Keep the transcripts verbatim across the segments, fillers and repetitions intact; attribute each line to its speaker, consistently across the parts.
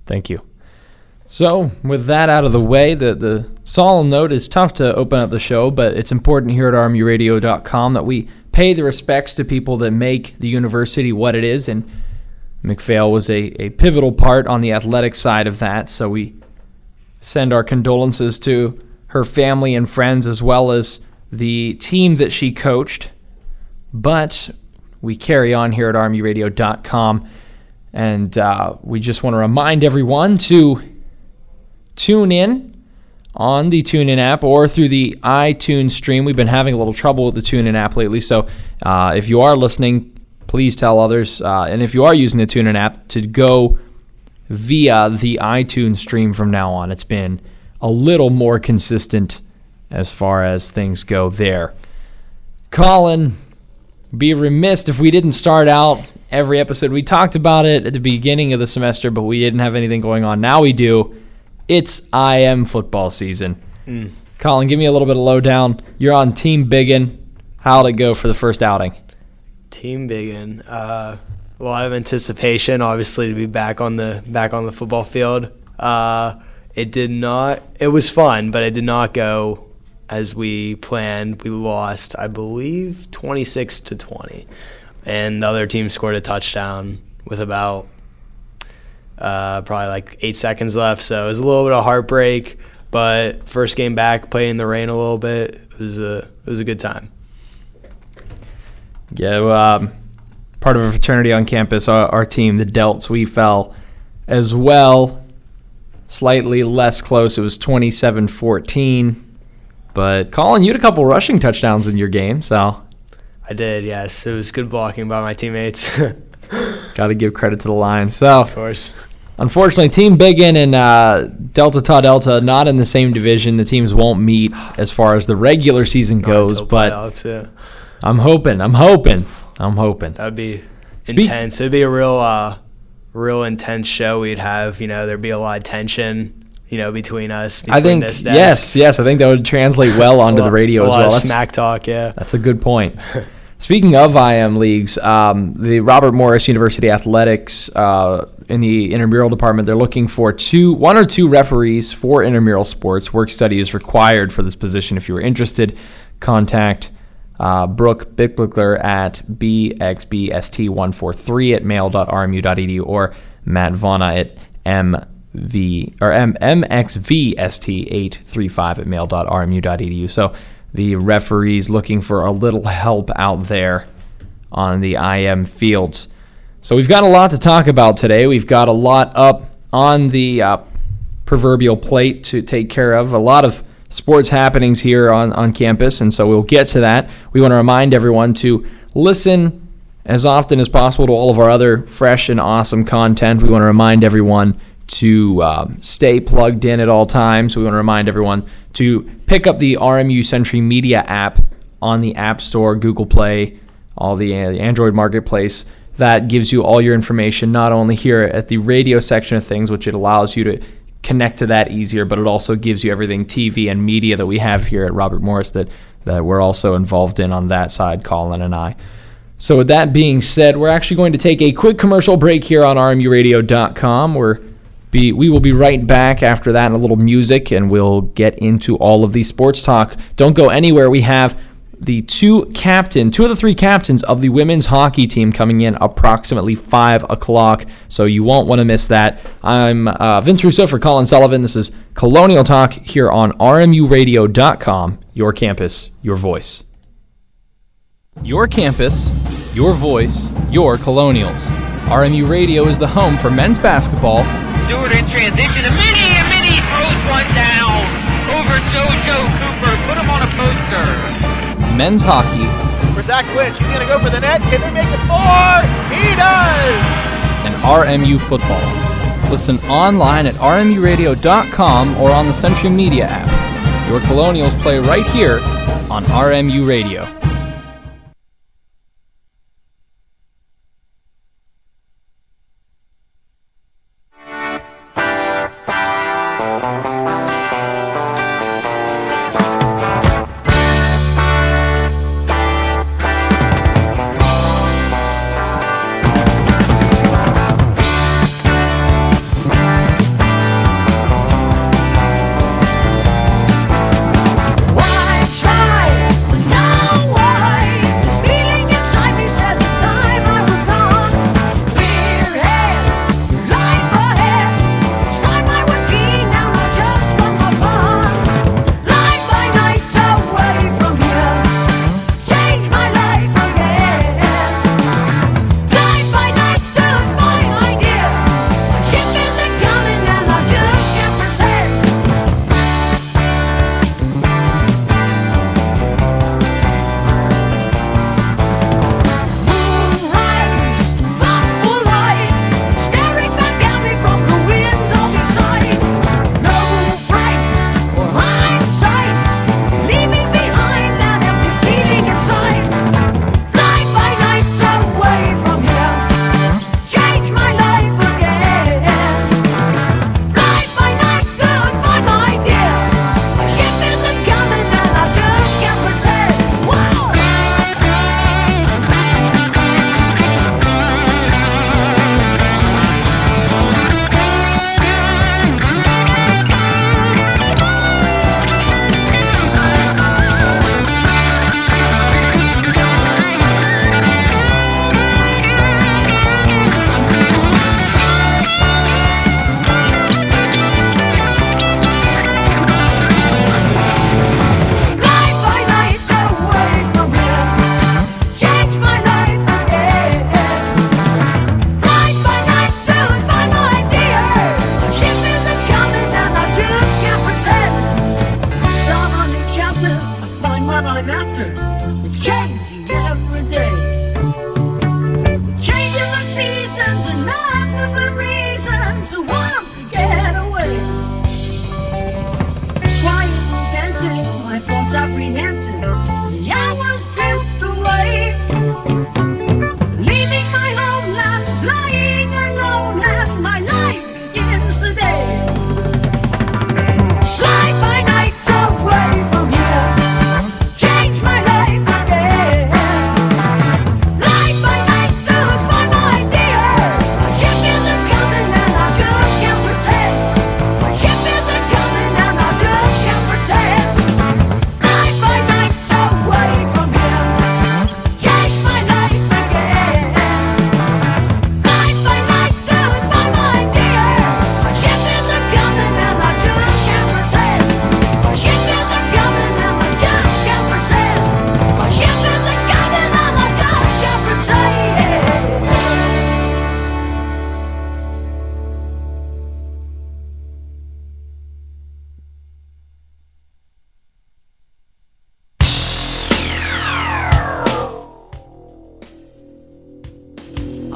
Speaker 1: Thank you. So, with that out of the way, the, the solemn note is tough to open up the show, but it's important here at R M U radio dot com that we pay the respects to people that make the university what it is, and McPhail was a, a pivotal part on the athletic side of that, so we send our condolences to her family and friends as well as the team that she coached. But we carry on here at R M U radio dot com, and uh, we just want to remind everyone to tune in on the TuneIn app or through the iTunes stream. We've been having a little trouble with the TuneIn app lately, so uh, if you are listening, please tell others. Uh, and if you are using the TuneIn app, to go via the iTunes stream from now on. It's been a little more consistent as far as things go there. Colin, be remiss if we didn't start out every episode. We talked about it at the beginning of the semester, but we didn't have anything going on. Now we do. It's I M football season. Mm. Colin, give me a little bit of lowdown. You're on Team Biggin. How'd it go for the first outing?
Speaker 2: Team Biggin. Uh, a lot of anticipation, obviously, to be back on the back on the football field. Uh, it did not. It was fun, but it did not go as we planned. We lost, I believe, twenty-six to twenty, and the other team scored a touchdown with about. Uh, probably like eight seconds left, so it was a little bit of heartbreak. But first game back, playing in the rain a little bit, it was a it was a good time.
Speaker 1: Yeah, um, part of a fraternity on campus, our, our team, the Delts, we fell as well. Slightly less close. It was twenty-seven fourteen. But Colin, you had a couple rushing touchdowns in your game, so
Speaker 2: I did. Yes, it was good blocking by my teammates.
Speaker 1: Got to give credit to the Lions. So,
Speaker 2: of course.
Speaker 1: Unfortunately, Team Biggin and uh, Delta Tau Delta not in the same division. The teams won't meet as far as the regular season goes, but
Speaker 2: playoffs, yeah.
Speaker 1: I'm hoping, I'm hoping, I'm hoping.
Speaker 2: That'd be Speak- intense. It'd be a real, uh, real intense show we'd have. You know, there'd be a lot of tension, you know, between us. Between
Speaker 1: I think,
Speaker 2: this
Speaker 1: yes, yes, I think that would translate well onto
Speaker 2: lot,
Speaker 1: the radio as well.
Speaker 2: A lot of
Speaker 1: that's,
Speaker 2: smack talk, yeah.
Speaker 1: That's a good point. Speaking of I M leagues, um, the Robert Morris University Athletics uh, in the intramural department, they're looking for two, one or two referees for intramural sports. Work study is required for this position. If you are interested, contact uh, Brooke Bickler at b x b s t one four three at mail dot r m u dot e d u or Matt Vonna at m v or m m x v s t eight three five at mail dot r m u dot e d u. So the referees looking for a little help out there on the I M fields. So we've got a lot to talk about today. We've got a lot up on the uh, proverbial plate to take care of. A lot of sports happenings here on, on campus, and so we'll get to that. We want to remind everyone to listen as often as possible to all of our other fresh and awesome content. We want to remind everyone to um, stay plugged in at all times. We want to remind everyone to pick up the R M U Century Media app on the App Store, Google Play, all the uh, Android Marketplace. That gives you all your information, not only here at the radio section of things, which it allows you to connect to that easier, but it also gives you everything T V and media that we have here at Robert Morris that, that we're also involved in on that side, Colin and I. So with that being said, we're actually going to take a quick commercial break here on R M U radio dot com. We're Be, we will be right back after that and a little music, and we'll get into all of the sports talk. Don't go anywhere. We have the two captain, two of the three captains of the women's hockey team coming in approximately five o'clock, so you won't want to miss that. I'm uh, Vince Russo for Colin Sullivan. This is Colonial Talk here on R M U radio dot com, your campus, your voice. Your campus, your voice, your Colonials. R M U Radio is the home for men's basketball.
Speaker 3: Stewart in transition, a mini, a mini throws one down over JoJo Cooper. Put him on a poster.
Speaker 1: Men's hockey.
Speaker 4: For Zach Lynch, he's going to go for the net. Can they make it four? He does!
Speaker 1: And R M U football. Listen online at R M U radio dot com or on the Century Media app. Your Colonials play right here on R M U Radio.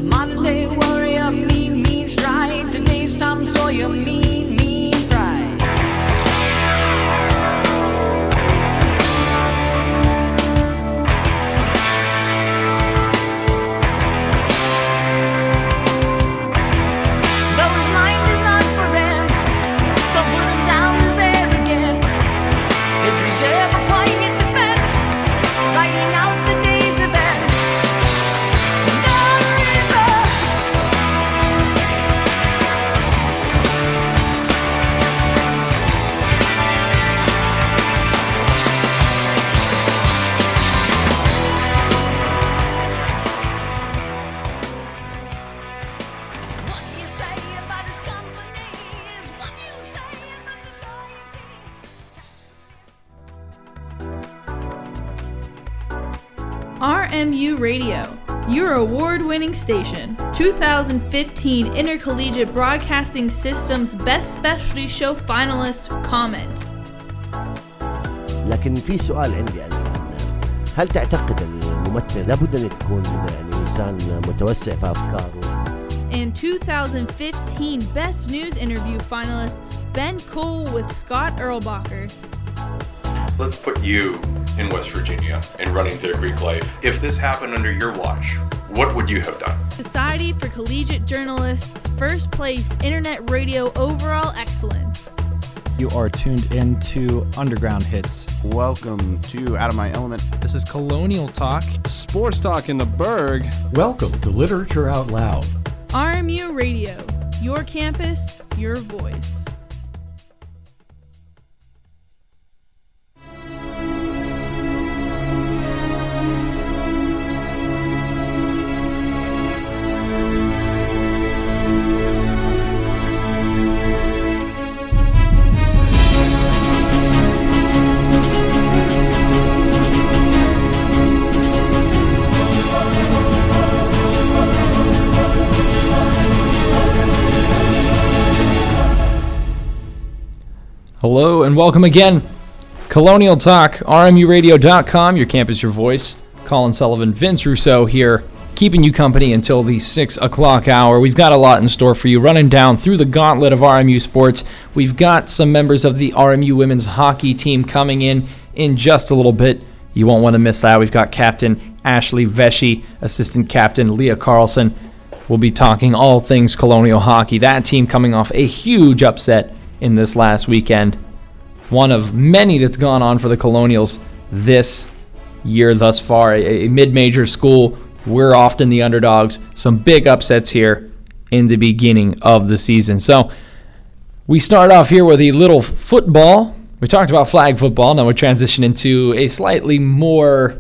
Speaker 5: Monday warrior, mean, mean stride. Today's Tom Sawyer, mean, mean pride. Though his mind is not for him, don't put him down as arrogant. His reserve a quiet defense, writing out the day's events.
Speaker 6: R M U Radio, your award-winning station. two thousand fifteen Intercollegiate Broadcasting System's Best Specialty Show finalist comment.
Speaker 7: لكن في سؤال عندي أنا الآن، هل تعتقد الممثل لابد أن يكون يعني إنسان متوسع في أفكاره؟
Speaker 6: And two thousand fifteen Best News Interview finalist Ben Cole with Scott Erlbacher.
Speaker 8: Let's put you in West Virginia and running their Greek life. If this happened under your watch, what would you have done?
Speaker 6: Society for Collegiate Journalists' first place Internet Radio overall excellence.
Speaker 9: You are tuned into Underground Hits.
Speaker 10: Welcome to Out of My Element.
Speaker 11: This is Colonial Talk.
Speaker 10: Sports Talk in the Berg.
Speaker 12: Welcome to Literature Out Loud.
Speaker 6: R M U Radio, your campus, your voice.
Speaker 1: Hello and welcome again. Colonial Talk, R M U radio dot com, your campus, your voice. Colin Sullivan, Vince Rousseau here, keeping you company until the six o'clock hour. We've got a lot in store for you, running down through the gauntlet of R M U sports. We've got some members of the R M U women's hockey team coming in in just a little bit. You won't want to miss that. We've got Captain Ashley Vesey, Assistant Captain Leah Carlson. We'll be talking all things Colonial hockey. That team coming off a huge upset in this last weekend. One of many that's gone on for the Colonials this year thus far. A, a mid-major school. We're often the underdogs. Some big upsets here in the beginning of the season. So we start off here with a little football. We talked about flag football. Now we transition into a slightly more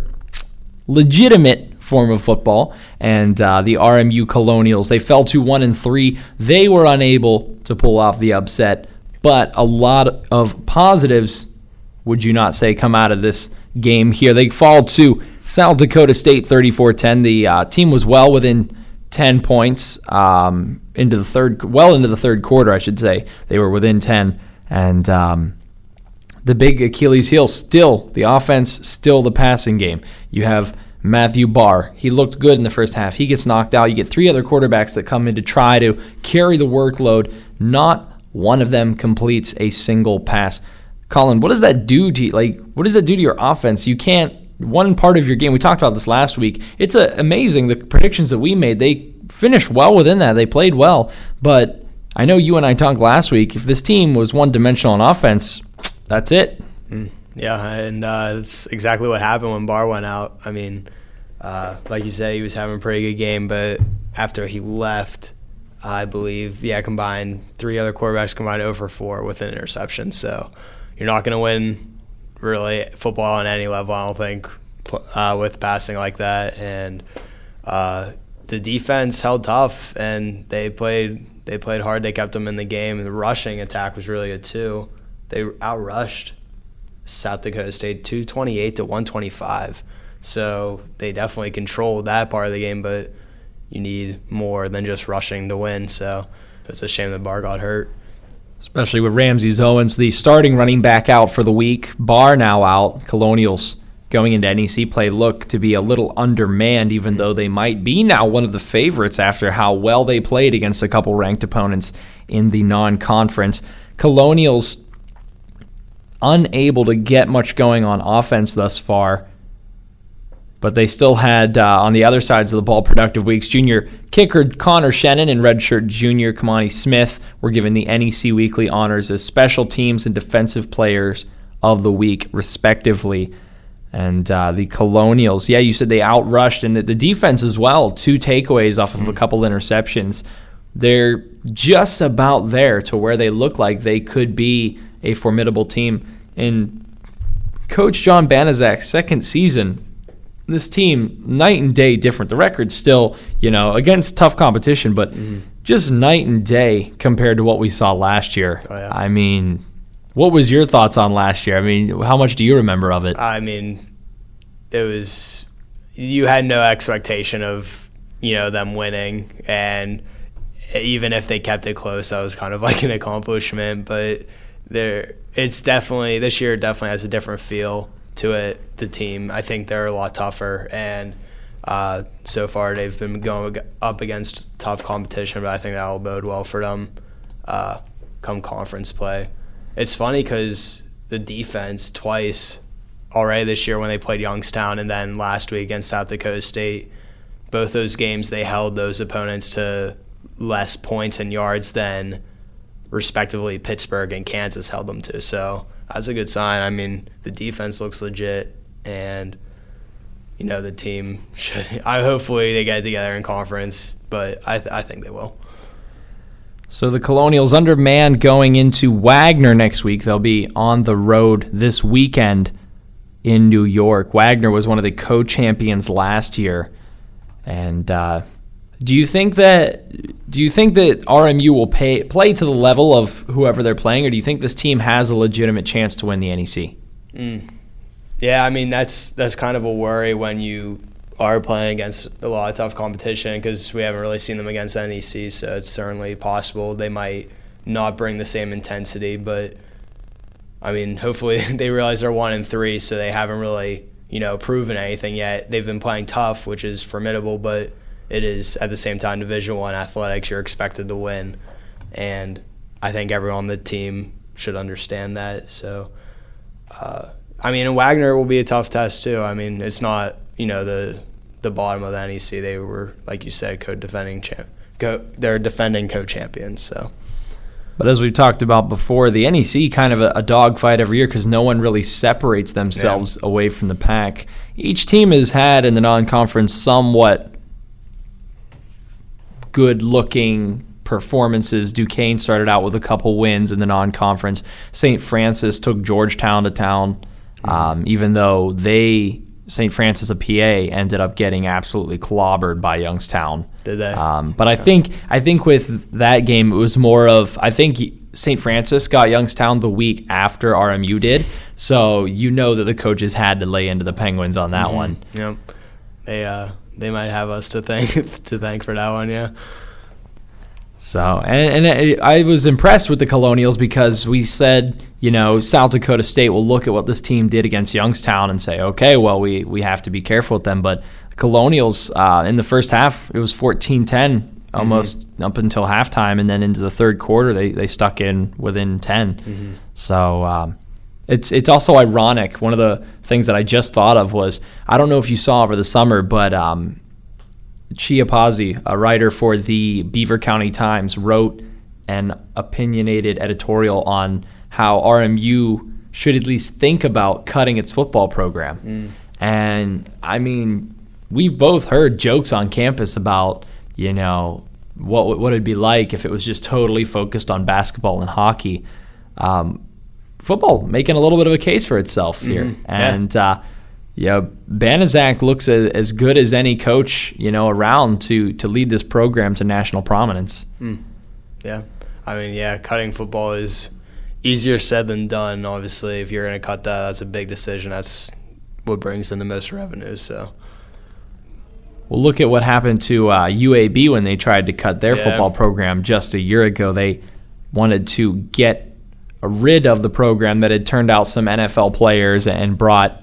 Speaker 1: legitimate form of football. And uh, the R M U Colonials, they fell to one and three. They were unable to pull off the upset. But a lot of positives, would you not say, come out of this game here. They fall to South Dakota State thirty-four ten. The uh, team was well within ten points um, into the third, well into the third quarter, I should say. They were within ten. And um, the big Achilles heel, still the offense, still the passing game. You have Matthew Barr. He looked good in the first half. He gets knocked out. You get three other quarterbacks that come in to try to carry the workload. Not one of them completes a single pass. Colin, what does that do to you? Like, what does that do to your offense? You can't, one part of your game, we talked about this last week. It's a, amazing, the predictions that we made. They finished well within that. They played well. But I know you and I talked last week. If this team was one-dimensional on offense, that's it.
Speaker 2: Mm, yeah, and uh, that's exactly what happened when Barr went out. I mean, uh, like you said, he was having a pretty good game, but after he left, I believe, yeah, combined, three other quarterbacks combined zero for four with an interception. So you're not going to win, really, football on any level, I don't think, uh, with passing like that. And uh, the defense held tough, and they played they played hard. They kept them in the game. And the rushing attack was really good, too. They outrushed South Dakota State two twenty-eight to one twenty-five. So they definitely controlled that part of the game, but you need more than just rushing to win. So it's a shame that Barr got hurt.
Speaker 1: Especially with Ramsey Owens, the starting running back, out for the week. Barr now out. Colonials going into N E C play look to be a little undermanned, even though they might be now one of the favorites after how well they played against a couple ranked opponents in the non-conference. Colonials unable to get much going on offense thus far, but they still had, uh, on the other sides of the ball, productive weeks. Junior kicker Connor Shannon and redshirt junior Kamani Smith were given the N E C Weekly honors as special teams and defensive players of the week, respectively. And uh, the Colonials, yeah, you said they outrushed, and the, the defense as well, two takeaways off of a couple interceptions. They're just about there to where they look like they could be a formidable team. In Coach John Banaszak's second season, this team, night and day different. The record's still, you know, against tough competition, but mm-hmm. just night and day compared to what we saw last year.
Speaker 2: Oh, yeah.
Speaker 1: I mean, what was your thoughts on last year? I mean, how much do you remember of it?
Speaker 2: I mean, it was, you had no expectation of, you know, them winning, and even if they kept it close, that was kind of like an accomplishment. But there, it's definitely, this year definitely has a different feel to it, the team. I think they're a lot tougher, and uh, so far they've been going up against tough competition, but I think that will bode well for them uh, come conference play. It's funny because the defense twice already this year when they played Youngstown, and then last week against South Dakota State, both those games they held those opponents to less points and yards than respectively Pittsburgh and Kansas held them to. So that's a good sign. I mean, the defense looks legit, and you know the team should. I hopefully they get together in conference, but I th- I think they will.
Speaker 1: So the Colonials undermanned going into Wagner next week. They'll be on the road this weekend in New York. Wagner was one of the co-champions last year, and uh, do you think that do you think that R M U will pay, play to the level of whoever they're playing, or do you think this team has a legitimate chance to win the N E C?
Speaker 2: Mm. Yeah, I mean that's that's kind of a worry when you are playing against a lot of tough competition, because we haven't really seen them against N E C, so it's certainly possible they might not bring the same intensity. But I mean, hopefully they realize they're one and three, so they haven't really, you know, proven anything yet. They've been playing tough, which is formidable, but it is at the same time Division One athletics. You're expected to win, and I think everyone on the team should understand that. So, uh, I mean, Wagner will be a tough test too. I mean, it's not, you know, the the bottom of the N E C. They were, like you said, co-defending champ. Co- they're defending co-champions. So,
Speaker 1: but as we've talked about before, the N E C kind of a, a dogfight every year because no one really separates themselves yeah. away from the pack. Each team has had in the non-conference somewhat good-looking performances. Duquesne started out with a couple wins in the non-conference. Saint Francis took Georgetown to town, mm-hmm. um, even though they. Saint Francis, a P A, ended up getting absolutely clobbered by Youngstown.
Speaker 2: Did they?
Speaker 1: Um, but I think I think with that game, it was more of, I think Saint Francis got Youngstown the week after R M U did, so you know that the coaches had to lay into the Penguins on that
Speaker 2: mm-hmm.
Speaker 1: one.
Speaker 2: Yep. They uh they might have us to thank to thank for that one, yeah.
Speaker 1: So, and, and I was impressed with the Colonials because we said, you know, South Dakota State will look at what this team did against Youngstown and say, okay, well, we, we have to be careful with them. But the Colonials, uh, in the first half, it was fourteen ten almost mm-hmm. up until halftime. And then into the third quarter, they, they stuck in within ten. Mm-hmm. So um, it's, it's also ironic. One of the things that I just thought of was, I don't know if you saw over the summer, but um, Chia Pazzi, a writer for the Beaver County Times, wrote an opinionated editorial on how R M U should at least think about cutting its football program. Mm. And, I mean, we've both heard jokes on campus about, you know, what what it'd be like if it was just totally focused on basketball and hockey. Um, football making a little bit of a case for itself here. Mm-hmm. And, yeah. uh Yeah, Banaszak looks a, as good as any coach, you know, around to, to lead this program to national prominence.
Speaker 2: Mm. Yeah. I mean, yeah, cutting football is easier said than done. Obviously, if you're going to cut that, that's a big decision. That's what brings in the most revenue. So,
Speaker 1: well, look at what happened to uh, U A B when they tried to cut their yeah. football program just a year ago. They wanted to get rid of the program that had turned out some N F L players and brought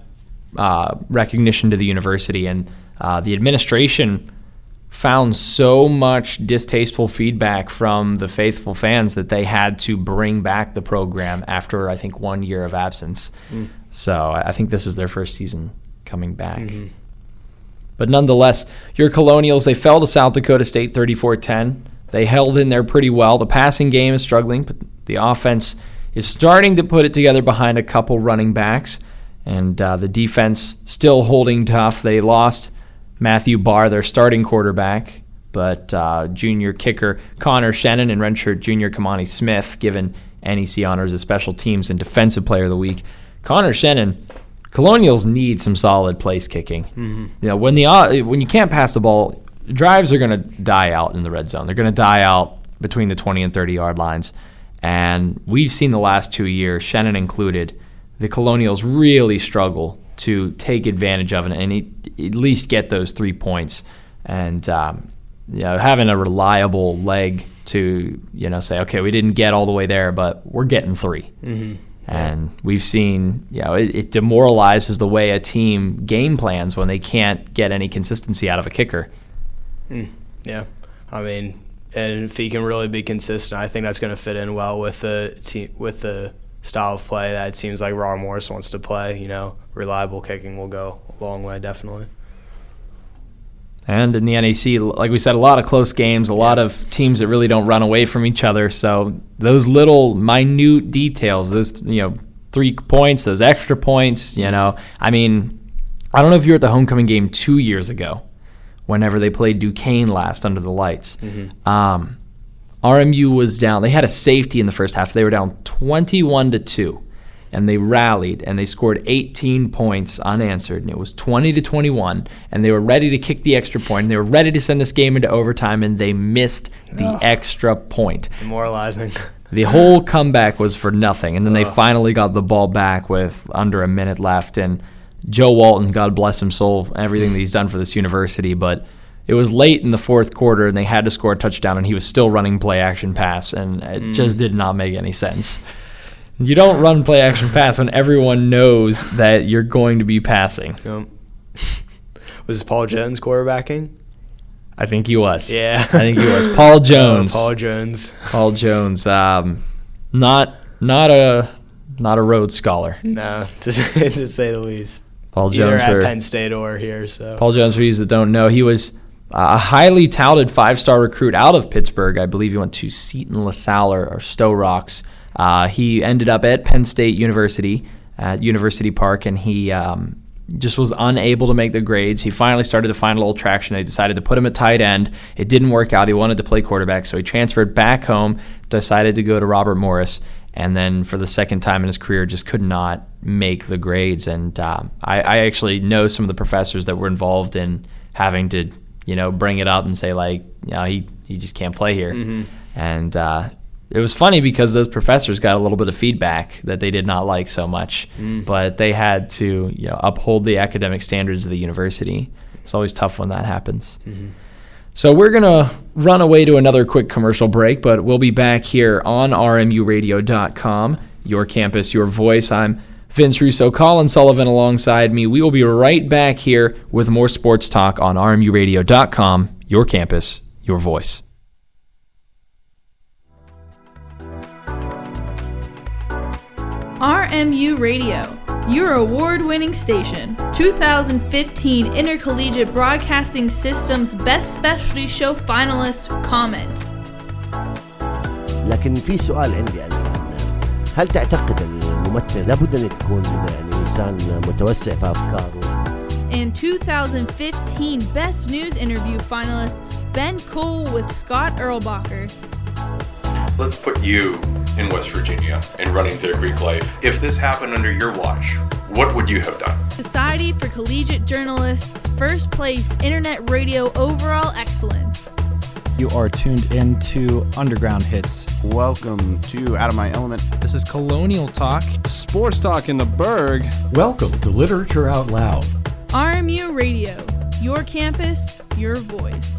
Speaker 1: uh, recognition to the university, and uh, the administration found so much distasteful feedback from the faithful fans that they had to bring back the program after, I think, one year of absence. Mm. So I think this is their first season coming back. Mm-hmm. But nonetheless, your Colonials, they fell to South Dakota State thirty-four ten. They held in there pretty well. The passing game is struggling, but the offense is starting to put it together behind a couple running backs. And uh, the defense still holding tough. They lost Matthew Barr, their starting quarterback, but uh, junior kicker Connor Shannon and redshirt junior Kamani Smith given N E C honors as special teams and defensive player of the week. Connor Shannon, Colonials need some solid place kicking. Mm-hmm. You know, when the uh, when you can't pass the ball, drives are going to die out in the red zone. They're going to die out between the twenty and thirty yard lines, and we've seen the last two years, Shannon included, the Colonials really struggle to take advantage of it and at least get those three points. And um, you know, having a reliable leg to, you know, say, okay, we didn't get all the way there, but we're getting three. Mm-hmm. And we've seen, you know, it, it demoralizes the way a team game plans when they can't get any consistency out of a kicker.
Speaker 2: Mm, yeah, I mean, and if he can really be consistent, I think that's going to fit in well with the team, with the style of play that it seems like Robert Morris wants to play. You know, reliable kicking will go a long way, definitely.
Speaker 1: And in the N A C, like we said, a lot of close games, a lot of teams that really don't run away from each other. So those little minute details, those, you know, three points, those extra points, you know, I mean, I don't know if you were at the homecoming game two years ago, whenever they played Duquesne last under the lights. Mm-hmm. Um, R M U was down. They had a safety in the first half. They were down twenty-one to two, and they rallied, and they scored eighteen points unanswered, and it was twenty to twenty-one, and they were ready to kick the extra point, and they were ready to send this game into overtime, and they missed the oh. extra point.
Speaker 2: Demoralizing.
Speaker 1: The whole comeback was for nothing, and then oh. they finally got the ball back with under a minute left, and Joe Walton, God bless his soul, everything that he's done for this university, but it was late in the fourth quarter, and they had to score a touchdown, and he was still running play-action pass, and it mm. just did not make any sense. You don't run play-action pass when everyone knows that you're going to be passing.
Speaker 2: Yep. Was Paul Jones quarterbacking?
Speaker 1: I think he was.
Speaker 2: Yeah.
Speaker 1: I think he was. Paul Jones.
Speaker 2: Oh, Paul Jones.
Speaker 1: Paul Jones. Um, not not a not a Rhodes Scholar.
Speaker 2: No, to say, to say the least.
Speaker 1: Paul Jones.
Speaker 2: Either at
Speaker 1: for,
Speaker 2: Penn State or here. So.
Speaker 1: Paul Jones, for you that don't know, he was a highly touted five-star recruit out of Pittsburgh. I believe he went to Seton LaSalle or, or Stowe Rocks. Uh, he ended up at Penn State University at University Park, and he um, just was unable to make the grades. He finally started to find a little traction. They decided to put him at tight end. It didn't work out. He wanted to play quarterback, so he transferred back home, decided to go to Robert Morris, and then for the second time in his career just could not make the grades. And um, I, I actually know some of the professors that were involved in having to, you know, bring it up and say, like, you know, he, he just can't play here. Mm-hmm. And uh, it was funny because those professors got a little bit of feedback that they did not like so much, mm. but they had to, you know, uphold the academic standards of the university. It's always tough when that happens. Mm-hmm. So we're going to run away to another quick commercial break, but we'll be back here on R M U radio dot com, your campus, your voice. I'm Vince Russo, Colin Sullivan alongside me. We will be right back here with more sports talk on R M U radio dot com, your campus, your voice.
Speaker 6: R M U Radio, your award-winning station. two thousand fifteen Intercollegiate Broadcasting System's Best Specialty Show finalist comment.
Speaker 7: لكن في سؤال عندي الآن، هل تعتقد الممثل لابد أن يكون يعني إنسان متوسع في أفكاره؟
Speaker 6: And two thousand fifteen Best News Interview finalist Ben Cole with Scott Erlbacher.
Speaker 8: Let's put you in West Virginia and running Clear Creek Life. If this happened under your watch, what would you have done?
Speaker 6: Society for Collegiate Journalists, first place Internet Radio overall excellence.
Speaker 9: You are tuned into Underground Hits.
Speaker 10: Welcome to Out of My Element.
Speaker 9: This is Colonial Talk.
Speaker 10: Sports Talk in the Berg.
Speaker 12: Welcome to Literature Out Loud.
Speaker 6: R M U Radio, your campus, your voice.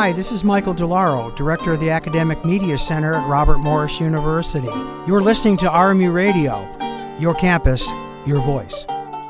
Speaker 11: Hi, this is Michael DeLauro, Director of the Academic Media Center at Robert Morris University. You're listening to R M U Radio, your campus, your voice.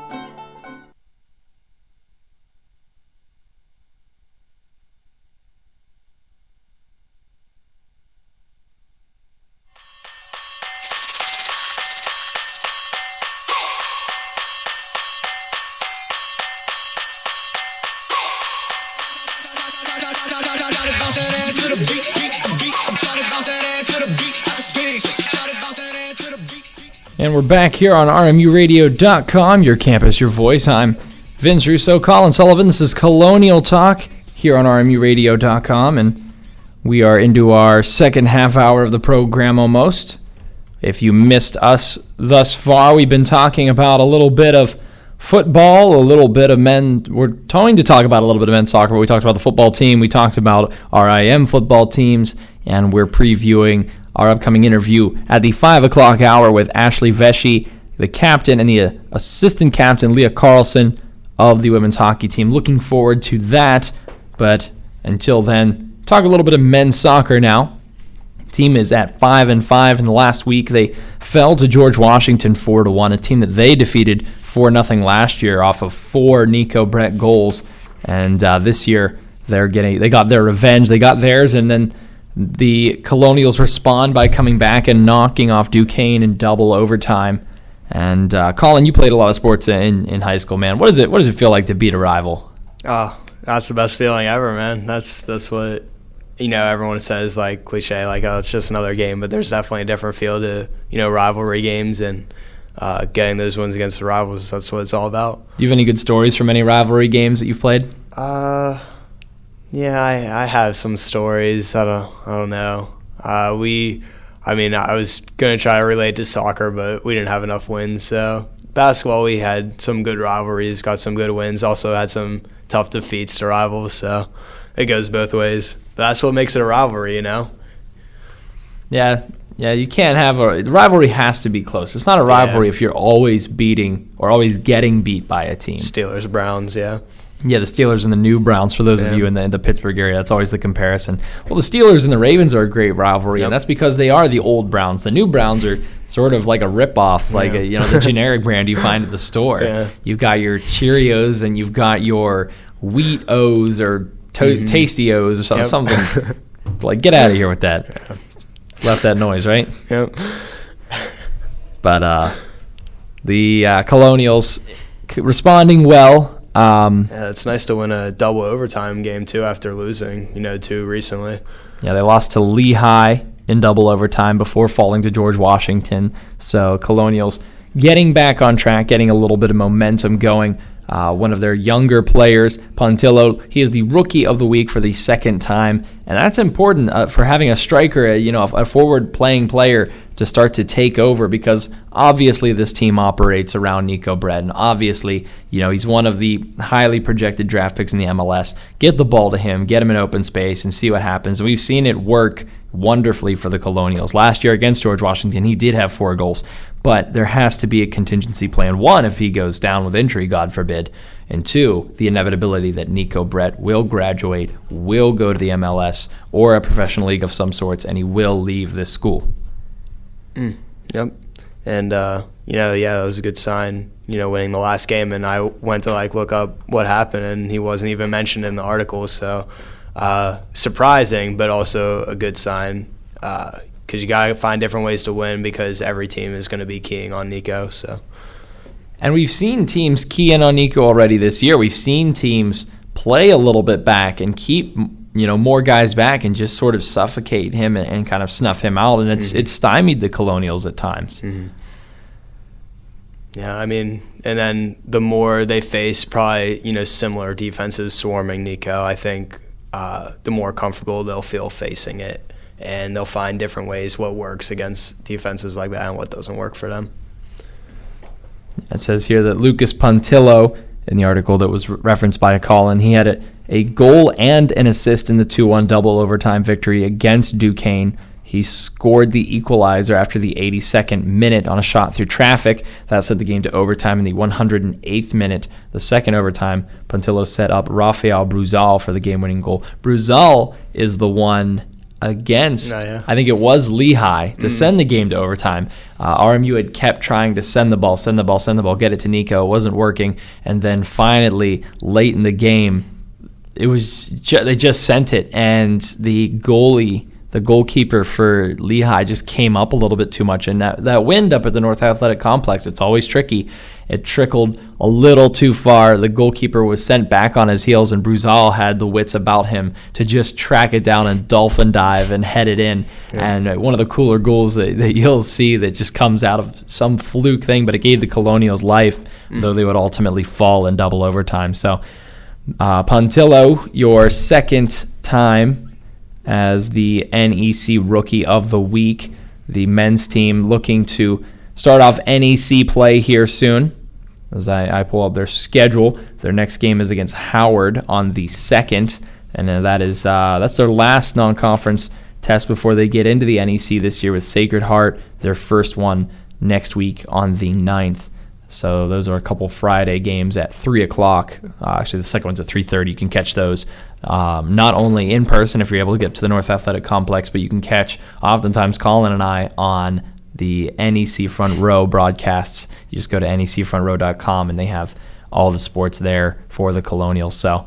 Speaker 1: And we're back here on R M U radio dot com, your campus, your voice. I'm Vince Russo, Colin Sullivan. This is Colonial Talk here on R M U radio dot com, and we are into our second half hour of the program almost. If you missed us thus far, we've been talking about a little bit of football, a little bit of men. We're trying to talk about a little bit of men's soccer, but we talked about the football team. We talked about R I M football teams, and we're previewing our upcoming interview at the five o'clock hour with Ashley Vesey, the captain, and the assistant captain, Leah Carlson, of the women's hockey team. Looking forward to that, but until then, talk a little bit of men's soccer now. Team is at five and five. In the last week, they fell to George Washington four to one, a team that they defeated four nothing last year off of four Nico Brett goals. And uh, this year, they're getting they got their revenge. They got theirs, and then the Colonials respond by coming back and knocking off Duquesne in double overtime. And uh, Colin, you played a lot of sports in, in high school, man. What is it? What does it feel like to beat a rival?
Speaker 2: Oh, that's the best feeling ever, man. That's that's what, you know, everyone says, like, cliche, like, oh, it's just another game. But there's definitely a different feel to, you know, rivalry games and uh, getting those wins against the rivals. That's what it's all about.
Speaker 1: Do you have any good stories from any rivalry games that you've played?
Speaker 2: Uh, yeah, I, I have some stories. I don't, I don't know. Uh, we, I mean, I was going to try to relate to soccer, but we didn't have enough wins. So basketball, we had some good rivalries, got some good wins, also had some tough defeats to rivals. So it goes both ways. But that's what makes it a rivalry, you know?
Speaker 1: Yeah, yeah. You can't have a the rivalry has to be close. It's not a rivalry yeah. if you're always beating or always getting beat by a team.
Speaker 2: Steelers, Browns, yeah.
Speaker 1: Yeah, the Steelers and the new Browns, for those yeah. of you in the, in the Pittsburgh area, that's always the comparison. Well, the Steelers and the Ravens are a great rivalry, yep. and that's because they are the old Browns. The new Browns are sort of like a ripoff, like yeah. a, you know, the generic brand you find at the store. Yeah. You've got your Cheerios and you've got your Wheat O's or to- mm-hmm. Tasty O's or something. Yep. something. Like, get out of here with that. Yeah. It's left that noise, right?
Speaker 2: Yep.
Speaker 1: But uh, the uh, Colonials responding well. Um,
Speaker 2: yeah, it's nice to win a double overtime game, too, after losing, you know, too, recently.
Speaker 1: Yeah, they lost to Lehigh in double overtime before falling to George Washington. So Colonials getting back on track, getting a little bit of momentum going. Uh, one of their younger players, Pontillo, he is the Rookie of the Week for the second time. And that's important uh, for having a striker, uh, you know, a forward-playing player to start to take over, because obviously this team operates around Nico Brett, and obviously, you know, he's one of the highly projected draft picks in the M L S. Get the ball to him, get him in open space, and see what happens. And we've seen it work wonderfully for the Colonials. Last year against George Washington, he did have four goals, but there has to be a contingency plan. One, if he goes down with injury, God forbid, and two, the inevitability that Nico Brett will graduate, will go to the M L S or a professional league of some sorts, and he will leave this school.
Speaker 2: Mm, yep. And, uh, you know, yeah, that was a good sign, you know, winning the last game. And I went to, like, look up what happened, and he wasn't even mentioned in the article. So uh, surprising, but also a good sign, because uh, you got to find different ways to win, because every team is going to be keying on Nico. So.
Speaker 1: And we've seen teams key in on Nico already this year. We've seen teams play a little bit back and keep, you know, more guys back and just sort of suffocate him and, and kind of snuff him out. And it's mm-hmm. it's stymied the Colonials at times.
Speaker 2: Mm-hmm. Yeah, I mean, and then the more they face probably, you know, similar defenses swarming Nico, I think uh, the more comfortable they'll feel facing it. And they'll find different ways what works against defenses like that and what doesn't work for them.
Speaker 1: It says here that Lucas Pontillo, in the article that was re- referenced by Colin, he had a, a goal and an assist in the two one double overtime victory against Duquesne. He scored the equalizer after the eighty-second minute on a shot through traffic. That sent the game to overtime in the one hundred eighth minute. The second overtime, Puntillo set up Rafael Bruzal for the game-winning goal. Bruzal is the one against,
Speaker 2: oh, yeah.
Speaker 1: I think it was Lehigh, to
Speaker 2: mm.
Speaker 1: send the game to overtime. Uh, R M U had kept trying to send the ball, send the ball, send the ball, get it to Nico. It wasn't working. And then finally, late in the game, it was ju- they just sent it, and the goalie, the goalkeeper for Lehigh, just came up a little bit too much. And that, that wind up at the North Athletic Complex, it's always tricky. It trickled a little too far. The goalkeeper was sent back on his heels, and Bruzal had the wits about him to just track it down and dolphin dive and head it in. Yeah. And one of the cooler goals that, that you'll see that just comes out of some fluke thing, but it gave the Colonials life, mm. though they would ultimately fall in double overtime. So uh, Puntillo, your second time as the N E C Rookie of the Week. The men's team looking to start off N E C play here soon. As I, I pull up their schedule, their next game is against Howard on the second, and uh, that is uh, that's their last non-conference test before they get into the N E C this year with Sacred Heart, their first one next week on the ninth. So those are a couple Friday games at three o'clock. Uh, actually, the second one's at three thirty. You can catch those um, not only in person if you're able to get to the North Athletic Complex, but you can catch oftentimes Colin and I on the N E C Front Row broadcasts. You just go to N E C front row dot com, and they have all the sports there for the Colonials. So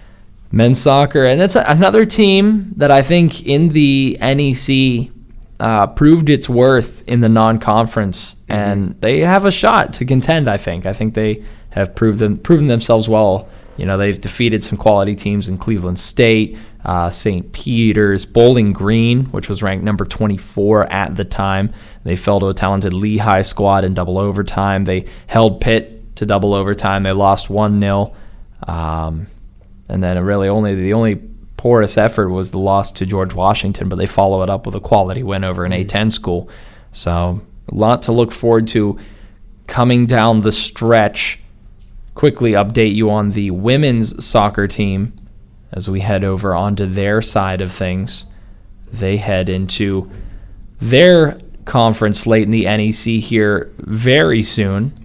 Speaker 1: men's soccer, and that's another team that I think in the N E C uh, proved its worth in the non-conference, mm-hmm. and they have a shot to contend, I think. I think they have proved them, proven themselves well. You know, they've defeated some quality teams in Cleveland State, uh, Saint Peter's, Bowling Green, which was ranked number twenty-four at the time. They fell to a talented Lehigh squad in double overtime. They held Pitt to double overtime. They lost one nil. Um, and then really only the only poorest effort was the loss to George Washington, but they follow it up with a quality win over an A ten school. So a lot to look forward to coming down the stretch. Quickly update you on the women's soccer team as we head over onto their side of things. They head into their conference late in the N E C here very soon.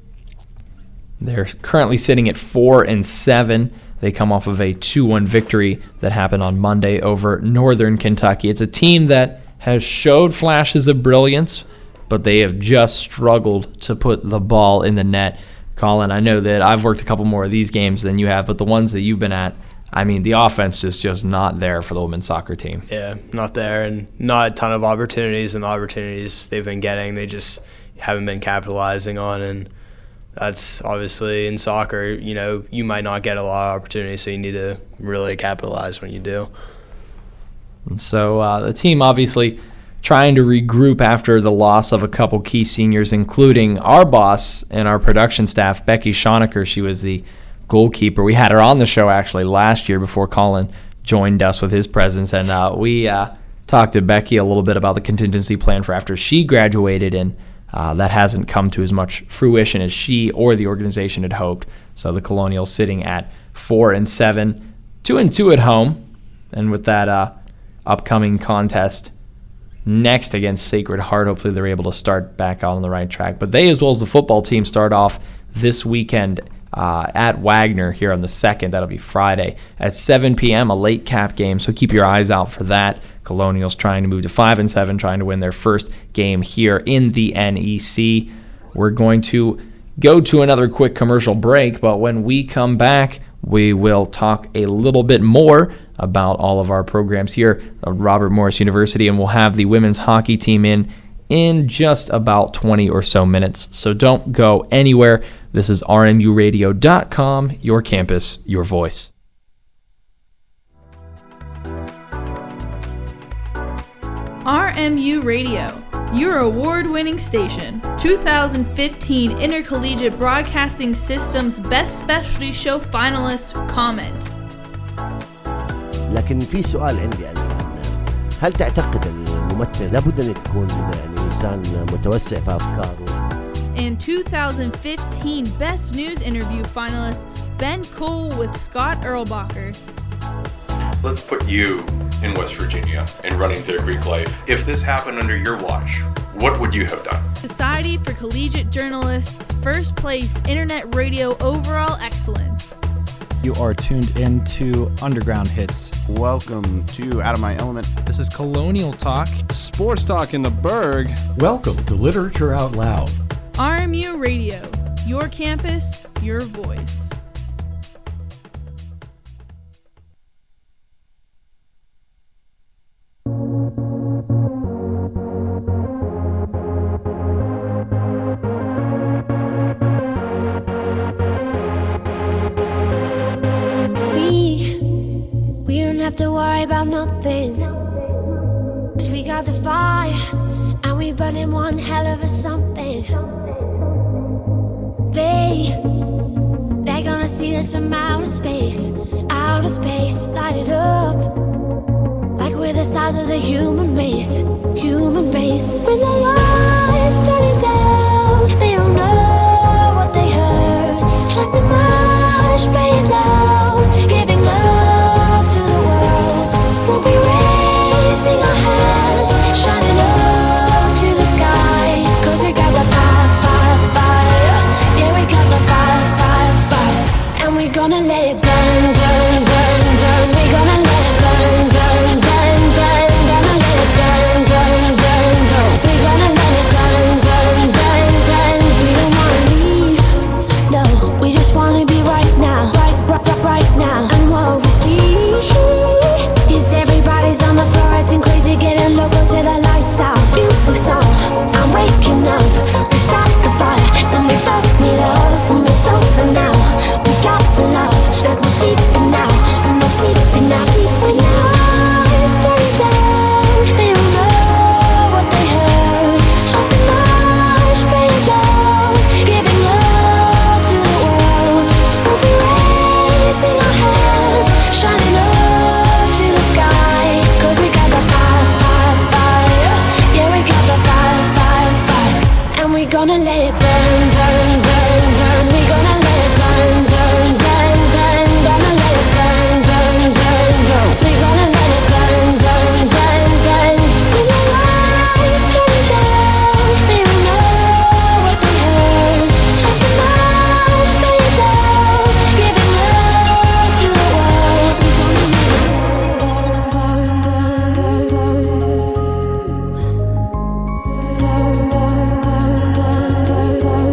Speaker 1: They're currently sitting at four and seven. They come off of a two one victory that happened on Monday over Northern Kentucky. It's a team that has showed flashes of brilliance, but they have just struggled to put the ball in the net. Colin, I know that I've worked a couple more of these games than you have, but the ones that you've been at, I mean, the offense is just not there for the women's soccer team.
Speaker 2: Yeah, not there, and not a ton of opportunities, and the opportunities they've been getting, they just haven't been capitalizing on, and that's obviously in soccer, you know, you might not get a lot of opportunities, so you need to really capitalize when you do.
Speaker 1: And so uh, the team obviously trying to regroup after the loss of a couple key seniors, including our boss and our production staff, Becky Schonecker. She was the goalkeeper. We had her on the show actually last year before Colin joined us with his presence, and uh, we uh, talked to Becky a little bit about the contingency plan for after she graduated, and uh, that hasn't come to as much fruition as she or the organization had hoped. So the Colonials sitting at four and seven, two and two at home, and with that uh, upcoming contest next against Sacred Heart, hopefully they're able to start back out on the right track. But they, as well as the football team, start off this weekend uh, at Wagner here on the second. That'll be Friday at seven p.m., a late cap game, so keep your eyes out for that. Colonials trying to move to five and seven, trying to win their first game here in the N E C. We're going to go to another quick commercial break, but when we come back, we will talk a little bit more about all of our programs here at Robert Morris University, and we'll have the women's hockey team in in just about twenty or so minutes. So don't go anywhere. This is R M U radio dot com, your campus, your voice.
Speaker 6: R M U Radio, your award-winning station. two thousand fifteen Intercollegiate Broadcasting System's Best Specialty Show finalist comment.
Speaker 7: لكن في سؤال عندي الآن، هل تعتقد الممثل لابد أن يكون يعني إنسان متوسع في أفكاره؟
Speaker 6: And two thousand fifteen Best News Interview finalist Ben Cole with Scott Erlbacher.
Speaker 8: Let's put you in West Virginia and running Clear Creek Life. If this happened under your watch, what would you have done?
Speaker 6: Society for Collegiate Journalists, first place internet radio overall excellence.
Speaker 9: You are tuned into Underground Hits.
Speaker 10: Welcome to Out of My Element.
Speaker 13: This is Colonial Talk.
Speaker 10: Sports Talk in the Berg.
Speaker 12: Welcome to Literature Out Loud.
Speaker 6: R M U Radio, your campus, your voice.
Speaker 14: Have to worry about nothing, 'cause we got the fire and we burning one hell of a something. They, they're gonna see us from outer space, outer space, light it up like we're the stars of the human race, human race. When the lights turning down, they don't know what they heard. Strike the march, play it loud, giving love to the world. We'll be raising our hands, shining up to the sky, 'cause we got the fire, fire, fire. Yeah, we got the fire, fire, fire. And we're gonna let it burn, burn, burn, burn. We're gonna let it burn, burn, burn, burn. Gonna let it burn, burn, burn, burn. We're gonna let it burn, burn, burn, burn. We don't wanna leave, no, we just wanna be right now, right, right, right, right now. And what we see is everybody's on the floor acting crazy, getting loco till the lights out. Music's on, I'm waking up. We start the fire and we burn it up. And it's over now, we got the love. There's no sleeping now, no sleeping now. When the lights turn down, they don't know what they heard. Strike the march, play it loud, giving love to the world. We'll be raising our hands, shining up to the sky, 'cause we got the fire, fire, fire. Yeah, we got the fire, fire, fire. And we're gonna let it burn, burn, burn, burn. We're gonna let it burn, burn, burn, burn. Gonna let it burn, burn, burn, burn. We're gonna let it burn, burn, burn, burn. When the lights turn down, they don't know what they heard. Strike the march, play it loud, giving love to the world. We're gonna let it burn, burn, burn, burn, burn. Burn, burn, burn, burn, burn, burn.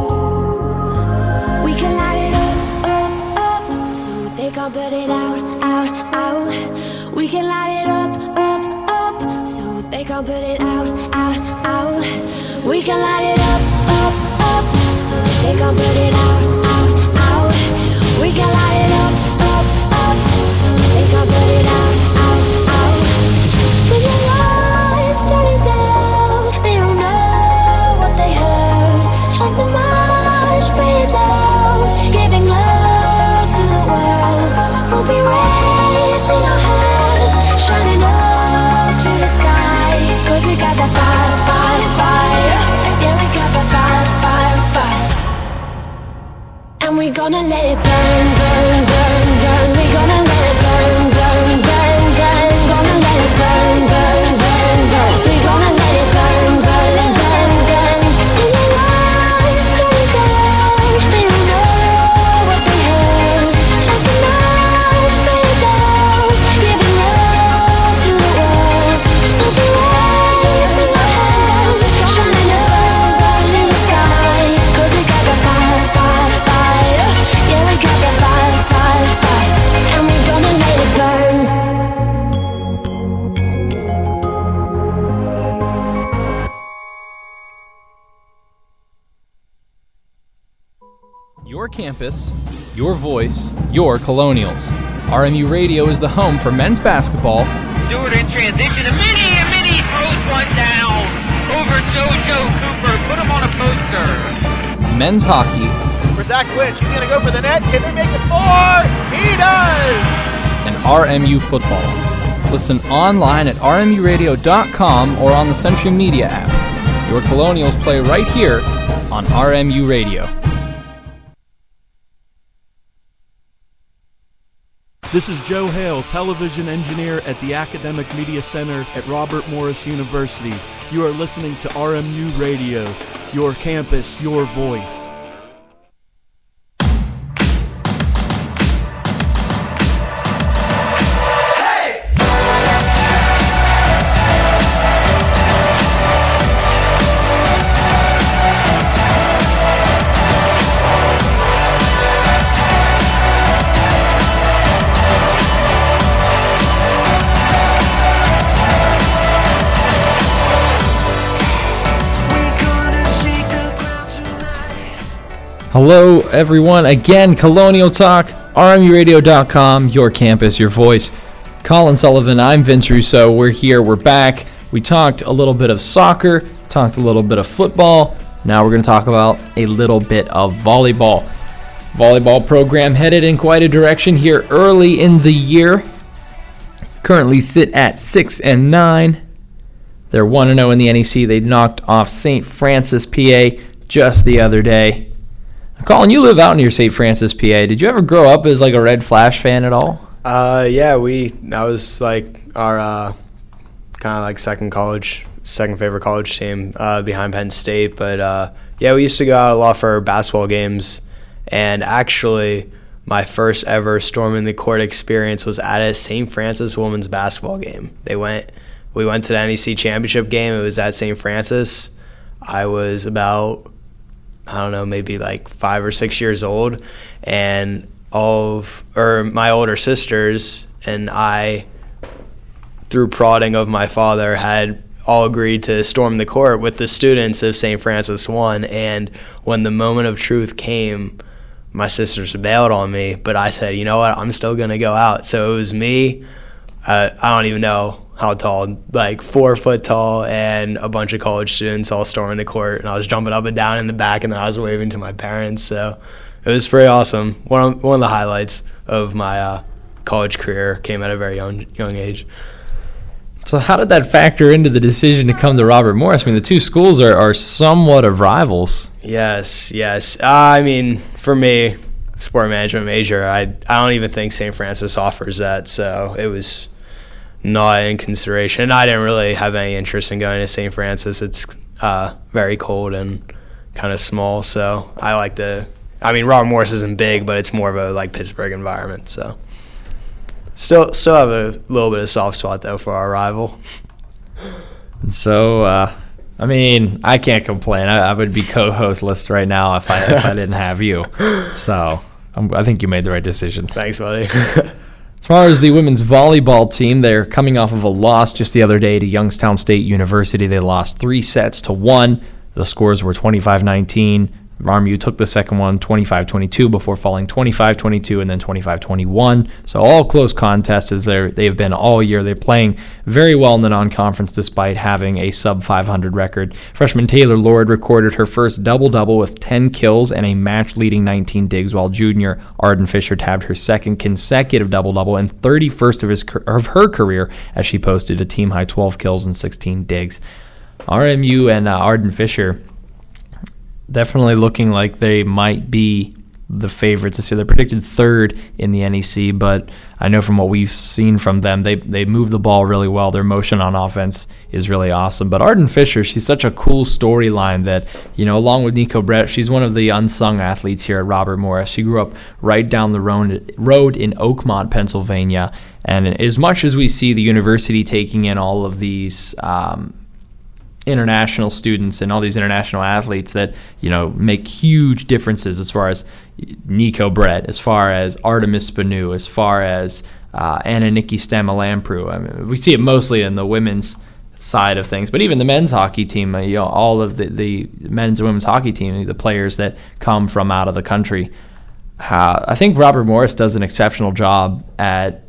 Speaker 14: We can light it up, up, up, so they can't put it out, out, out. We can light it up, up, up, so they can't put it out, out, out. We can light it up, up, up, so they can't put it out, out, out. We can light it up, up, up, so they can't put it out, out, out. When the lights turn down, they don't know what they heard. Strike the march, play it loud, giving love to the world. We'll be raising our hands, shining up to the sky, 'cause we got the fire, fire, fire. Yeah, we got the fire, fire, fire. And we're gonna let it burn, burn, burn, burn. We're gonna let it burn, burn, burn, burn. Gonna let it burn, burn, burn, burn. We're gonna let it burn, burn, burn, burn. When the lights turn down, they don't know what they heard. Strike the march, play it loud, giving love to the world. We'll be raising our hands, shining up to the sky, 'cause we got the fire, fire, fire. Yeah, we got the fire, fire, fire. And we're gonna let it burn.
Speaker 1: Your campus, your voice, your Colonials. R M U Radio is the home for men's basketball,
Speaker 3: Stewart in transition. A mini, a mini throws one down over JoJo Cooper. Put him on a poster.
Speaker 1: men's hockey,
Speaker 4: For Zach Lynch, he's going to go for the net. Can they make it four? He does!
Speaker 1: and R M U football. Listen online at R M U radio dot com or on the Century Media app. Your Colonials play right here on R M U Radio.
Speaker 13: This is Joe Hale, television engineer at the Academic Media Center at Robert Morris University. You are listening to R M U Radio, your campus, your voice.
Speaker 1: Hello, everyone. Again, Colonial Talk, R M U radio dot com, your campus, your voice. Colin Sullivan, I'm Vince Russo. We're here. We're back. We talked a little bit of soccer, talked a little bit of football. Now we're going to talk about a little bit of volleyball. Volleyball program headed in quite a direction here early in the year. Currently sit at six and nine. They're one and oh in the N E C. They knocked off Saint Francis, P A just the other day. Colin, you live out near Saint Francis, P A. Did you ever grow up as like a Red Flash fan at all?
Speaker 2: Uh, yeah, we that was like our uh, kind of like second college, second favorite college team uh, behind Penn State. But uh, yeah, we used to go out a lot for basketball games. And actually, my first ever storming the court experience was at a Saint Francis women's basketball game. They went, we went to the N E C championship game. It was at Saint Francis. I was about, I don't know, maybe like five or six years old, and all of, or my older sisters and I, through prodding of my father, had all agreed to storm the court with the students of Saint Francis one. And when the moment of truth came, my sisters bailed on me, but I said, you know what, I'm still gonna go out. So it was me. Uh, I don't even know how tall, like four foot tall, and a bunch of college students all storming the court, and I was jumping up and down in the back, and then I was waving to my parents. So it was pretty awesome. One of, one of the highlights of my uh, college career came at a very young young age.
Speaker 1: So how did that factor into the decision to come to Robert Morris? I mean, the two schools are, are somewhat of rivals.
Speaker 2: Yes, yes. Uh, I mean, for me, sport management major, I I don't even think Saint Francis offers that, so it was not in consideration. I didn't really have any interest in going to Saint Francis. It's uh, very cold and kind of small, so I like the, I mean, Robert Morris isn't big, but it's more of a like Pittsburgh environment, so. Still still have a little bit of soft spot, though, for our rival.
Speaker 1: So, uh, I mean, I can't complain. I, I would be co-host list right now if I if I didn't have you. So, I'm, I think you made the right decision.
Speaker 2: Thanks, buddy.
Speaker 1: As far as the women's volleyball team, they're coming off of a loss just the other day to Youngstown State University. They lost three sets to one. The scores were twenty-five nineteen. R M U took the second one twenty-five twenty-two before falling twenty-five twenty-two and then twenty-five twenty-one. So all close contests as they're, they've been all year. They're playing very well in the non-conference despite having a sub five hundred record. Freshman Taylor Lord recorded her first double-double with ten kills and a match-leading nineteen digs, while junior Arden Fisher tabbed her second consecutive double-double and thirty-first of, his, of her career as she posted a team-high twelve kills and sixteen digs. R M U and uh, Arden Fisher definitely looking like they might be the favorites this year. They're predicted third in the N E C, but I know from what we've seen from them, they they move the ball really well. Their motion on offense is really awesome. But Arden Fisher, she's such a cool storyline that, you know, along with Nico Brett, she's one of the unsung athletes here at Robert Morris. She grew up right down the road, road in Oakmont, Pennsylvania. And as much as we see the university taking in all of these um, international students and all these international athletes that, you know, make huge differences as far as Nico Brett, as far as Artemis Spanu, as far as uh, Anna Nikki Stamalampru. I mean, we see it mostly in the women's side of things, but even the men's hockey team, you know, all of the, the men's and women's hockey team, the players that come from out of the country. Uh, I think Robert Morris does an exceptional job at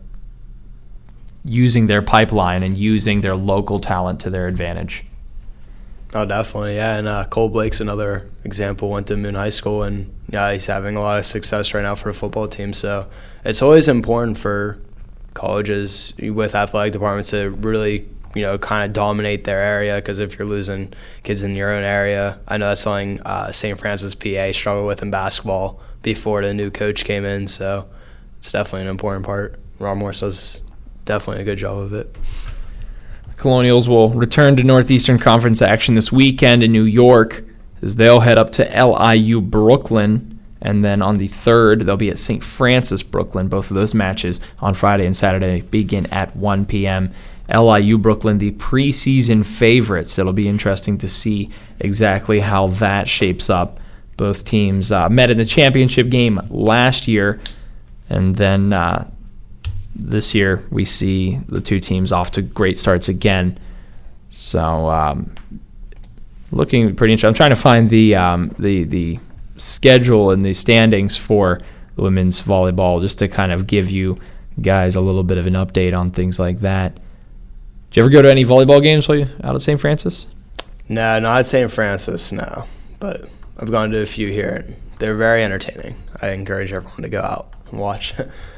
Speaker 1: using their pipeline and using their local talent to their advantage.
Speaker 2: Oh, definitely, yeah. And uh, Cole Blake's another example. Went to Moon High School, and yeah, he's having a lot of success right now for a football team. So it's always important for colleges with athletic departments to really, you know, kind of dominate their area, because if you're losing kids in your own area, I know that's something uh, Saint Francis, P A struggled with in basketball before the new coach came in. So it's definitely an important part. Rob Morris does definitely a good job of it.
Speaker 1: Colonials will return to Northeastern Conference action this weekend in New York as they'll head up to L I U Brooklyn, and then on the third they'll be at Saint Francis Brooklyn. Both of those matches on Friday and Saturday begin at one p.m. L I U Brooklyn, the preseason favorites. It'll be interesting to see exactly how that shapes up. Both teams uh, met in the championship game last year, and then uh, this year we see the two teams off to great starts again. So um, looking pretty interesting. I'm trying to find the um, the the schedule and the standings for the women's volleyball just to kind of give you guys a little bit of an update on things like that. Did you ever go to any volleyball games while you out at Saint Francis?
Speaker 2: No, not at Saint Francis, no. But I've gone to a few here, and they're very entertaining. I encourage everyone to go out and watch.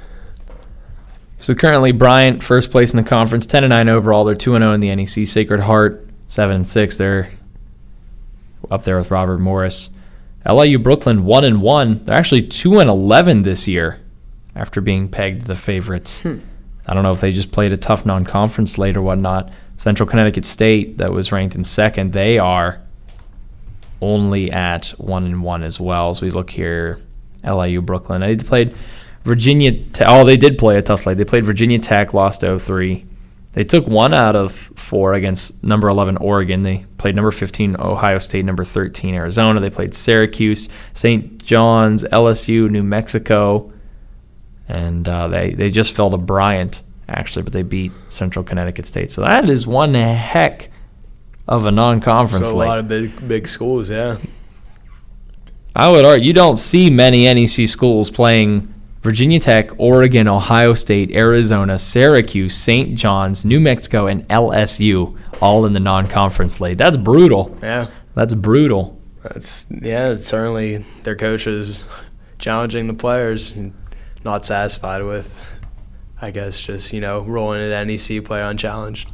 Speaker 1: So currently Bryant, first place in the conference, ten and nine overall. They're two and oh in the N E C. Sacred Heart, seven and six. They're up there with Robert Morris. L I U Brooklyn, one and one. They're actually two and eleven this year after being pegged the favorites. Hmm. I don't know if they just played a tough non-conference slate or whatnot. Central Connecticut State, that was ranked in second, they are only at one and one as well. So we look here, L I U Brooklyn. They played Virginia Tech. Oh, they did play a tough slate. They played Virginia Tech, lost oh three. They took one out of four against number eleven Oregon. They played number fifteen Ohio State, number thirteen Arizona. They played Syracuse, Saint John's, L S U, New Mexico, and uh, they they just fell to Bryant actually, but they beat Central Connecticut State. So that is one heck of a non-conference
Speaker 2: So a
Speaker 1: slate.
Speaker 2: lot of big big schools, yeah.
Speaker 1: I would argue you don't see many N E C schools playing Virginia Tech, Oregon, Ohio State, Arizona, Syracuse, Saint John's, New Mexico, and L S U all in the non-conference slate. That's brutal.
Speaker 2: Yeah.
Speaker 1: That's brutal.
Speaker 2: That's yeah, it's certainly their coaches challenging the players and not satisfied with, I guess, just, you know, rolling an N E C player unchallenged.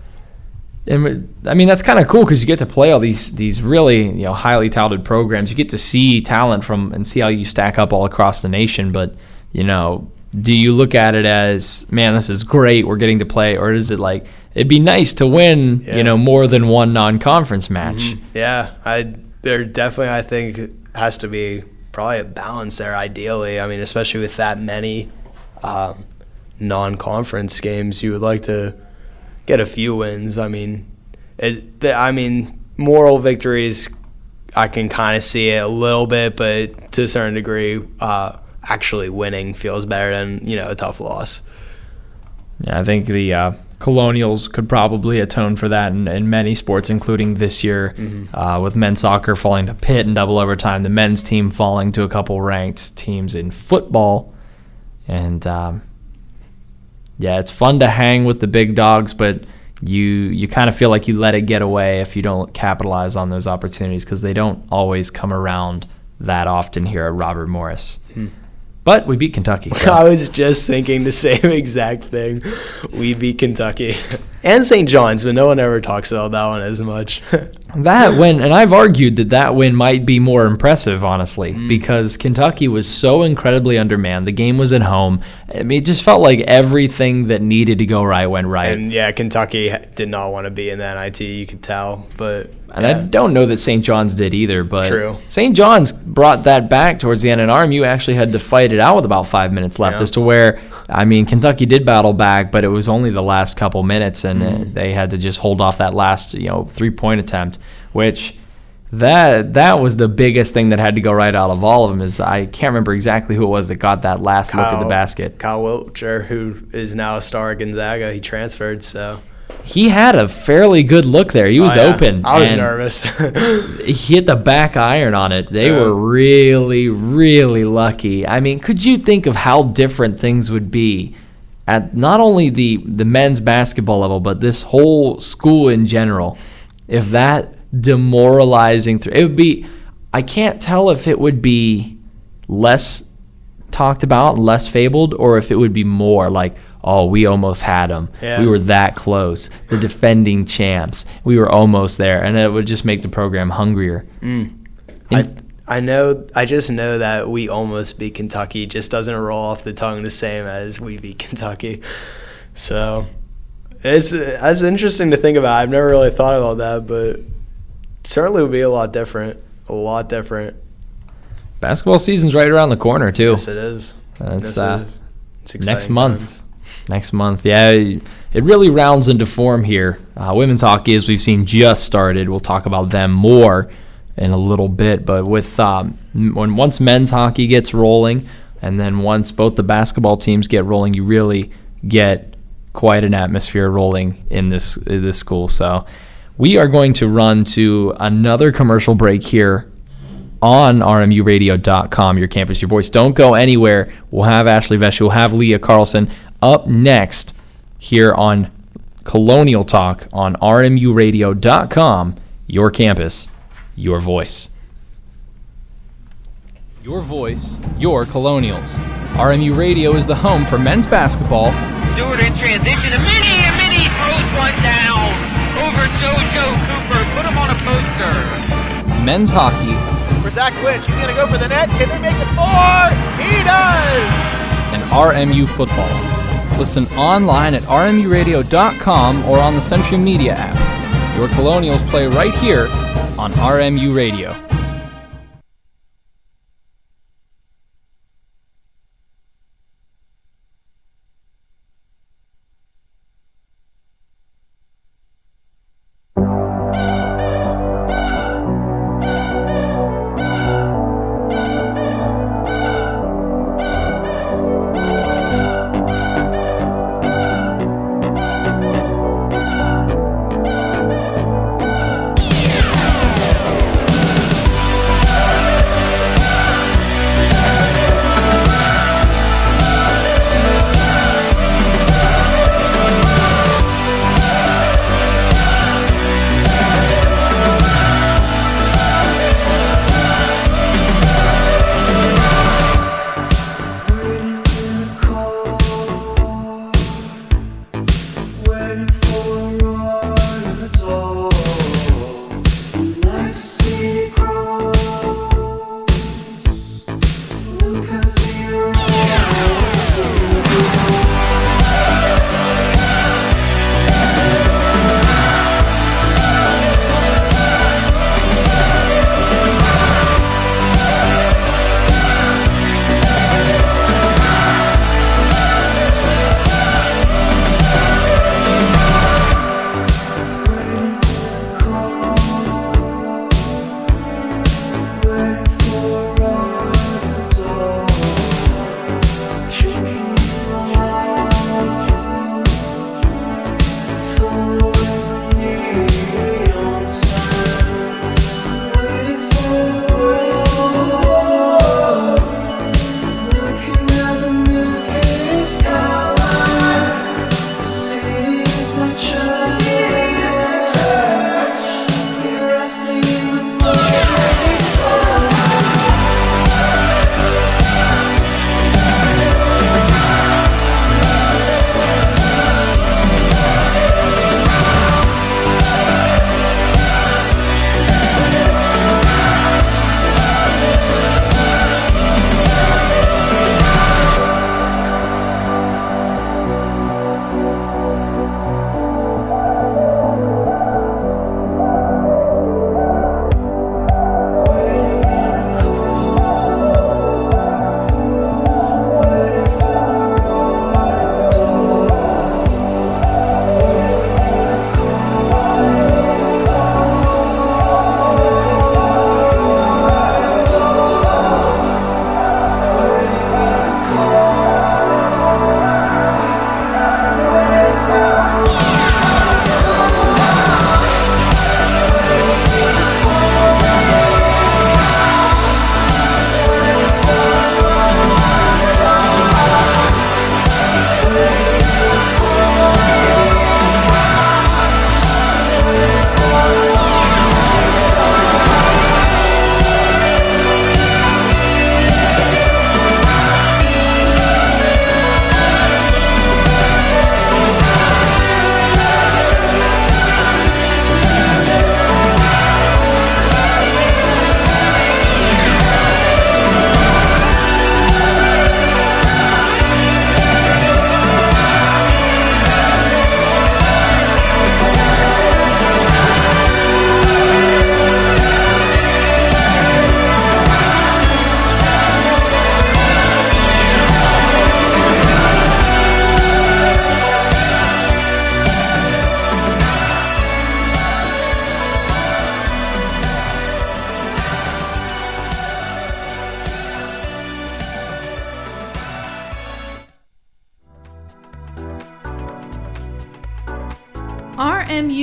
Speaker 1: And I mean, that's kind of cool because you get to play all these these really, you know, highly touted programs. You get to see talent from and see how you stack up all across the nation. But, you know, do you look at it as, man, this is great, we're getting to play, or is it like, it'd be nice to win, yeah. you know, more than one non-conference match?
Speaker 2: Mm-hmm. Yeah, I there definitely, I think, has to be probably a balance there, ideally. I mean, especially with that many um, non-conference games, you would like to get a few wins. I mean, it, the, I mean, moral victories, I can kind of see it a little bit, but to a certain degree, uh, actually winning feels better than, you know, a tough loss.
Speaker 1: Yeah, I think the uh, Colonials could probably atone for that in, in many sports, including this year, mm-hmm. uh, with men's soccer falling to Pitt in double overtime, the men's team falling to a couple ranked teams in football. And, um, yeah, it's fun to hang with the big dogs, but you you kind of feel like you let it get away if you don't capitalize on those opportunities because they don't always come around that often here at Robert Morris. Hmm. But we beat Kentucky. So.
Speaker 2: I was just thinking the same exact thing. We beat Kentucky. And Saint John's, but no one ever talks about that one as much.
Speaker 1: That win, and I've argued that that win might be more impressive, honestly, mm. because Kentucky was so incredibly undermanned. The game was at home. I mean, it just felt like everything that needed to go right went right.
Speaker 2: And, yeah, Kentucky did not want to be in the N I T, you could tell. But
Speaker 1: And
Speaker 2: yeah.
Speaker 1: I don't know that Saint John's did either, but
Speaker 2: True.
Speaker 1: Saint John's brought that back towards the end, and R M U actually had to fight it out with about five minutes left yeah. as to where, I mean, Kentucky did battle back, but it was only the last couple minutes, and mm. they had to just hold off that last, you know, three-point attempt, which that that was the biggest thing that had to go right out of all of them. Is I can't remember exactly who it was that got that last Kyle, look at the basket.
Speaker 2: Kyle Wiltshire, who is now a star at Gonzaga, he transferred, so...
Speaker 1: He had a fairly good look there. He was
Speaker 2: oh, yeah.
Speaker 1: open.
Speaker 2: I was nervous.
Speaker 1: He hit the back iron on it. They yeah. were really, really lucky. I mean, could you think of how different things would be at not only the, the men's basketball level, but this whole school in general, if that demoralizing th- it would be, I can't tell if it would be less talked about, less fabled, or if it would be more like, oh, we almost had them. Yeah. We were that close. The defending champs. We were almost there. And it would just make the program hungrier.
Speaker 2: Mm. I I know. I just know that we almost beat Kentucky. Just doesn't roll off the tongue the same as we beat Kentucky. So it's it's interesting to think about. I've never really thought about that, but certainly would be a lot different. A lot different.
Speaker 1: Basketball season's right around the corner too.
Speaker 2: Yes, it is.
Speaker 1: That's
Speaker 2: yes,
Speaker 1: uh,
Speaker 2: it is.
Speaker 1: next month.
Speaker 2: Times.
Speaker 1: Next month, yeah. It really rounds into form here. Uh, women's hockey, as we've seen, just started. We'll talk about them more in a little bit. But with um, when once men's hockey gets rolling, and then once both the basketball teams get rolling, you really get quite an atmosphere rolling in this in this school. So we are going to run to another commercial break here on R M U radio dot com, your campus, your voice. Don't go anywhere. We'll have Ashley Vesh, we'll have Leah Carlson up next here on Colonial Talk on R M U radio dot com, your campus, your voice. Your voice, your Colonials. R M U Radio is the home for men's basketball.
Speaker 3: Stewart in transition. A mini, a mini throws one down over JoJo Cooper. Put him on a poster.
Speaker 1: Men's hockey.
Speaker 4: For Zach Lynch, he's going to go for the net. Can they make it four? He does!
Speaker 1: And R M U football. Listen online at R M U radio dot com or on the Century Media app. Your Colonials play right here on R M U Radio.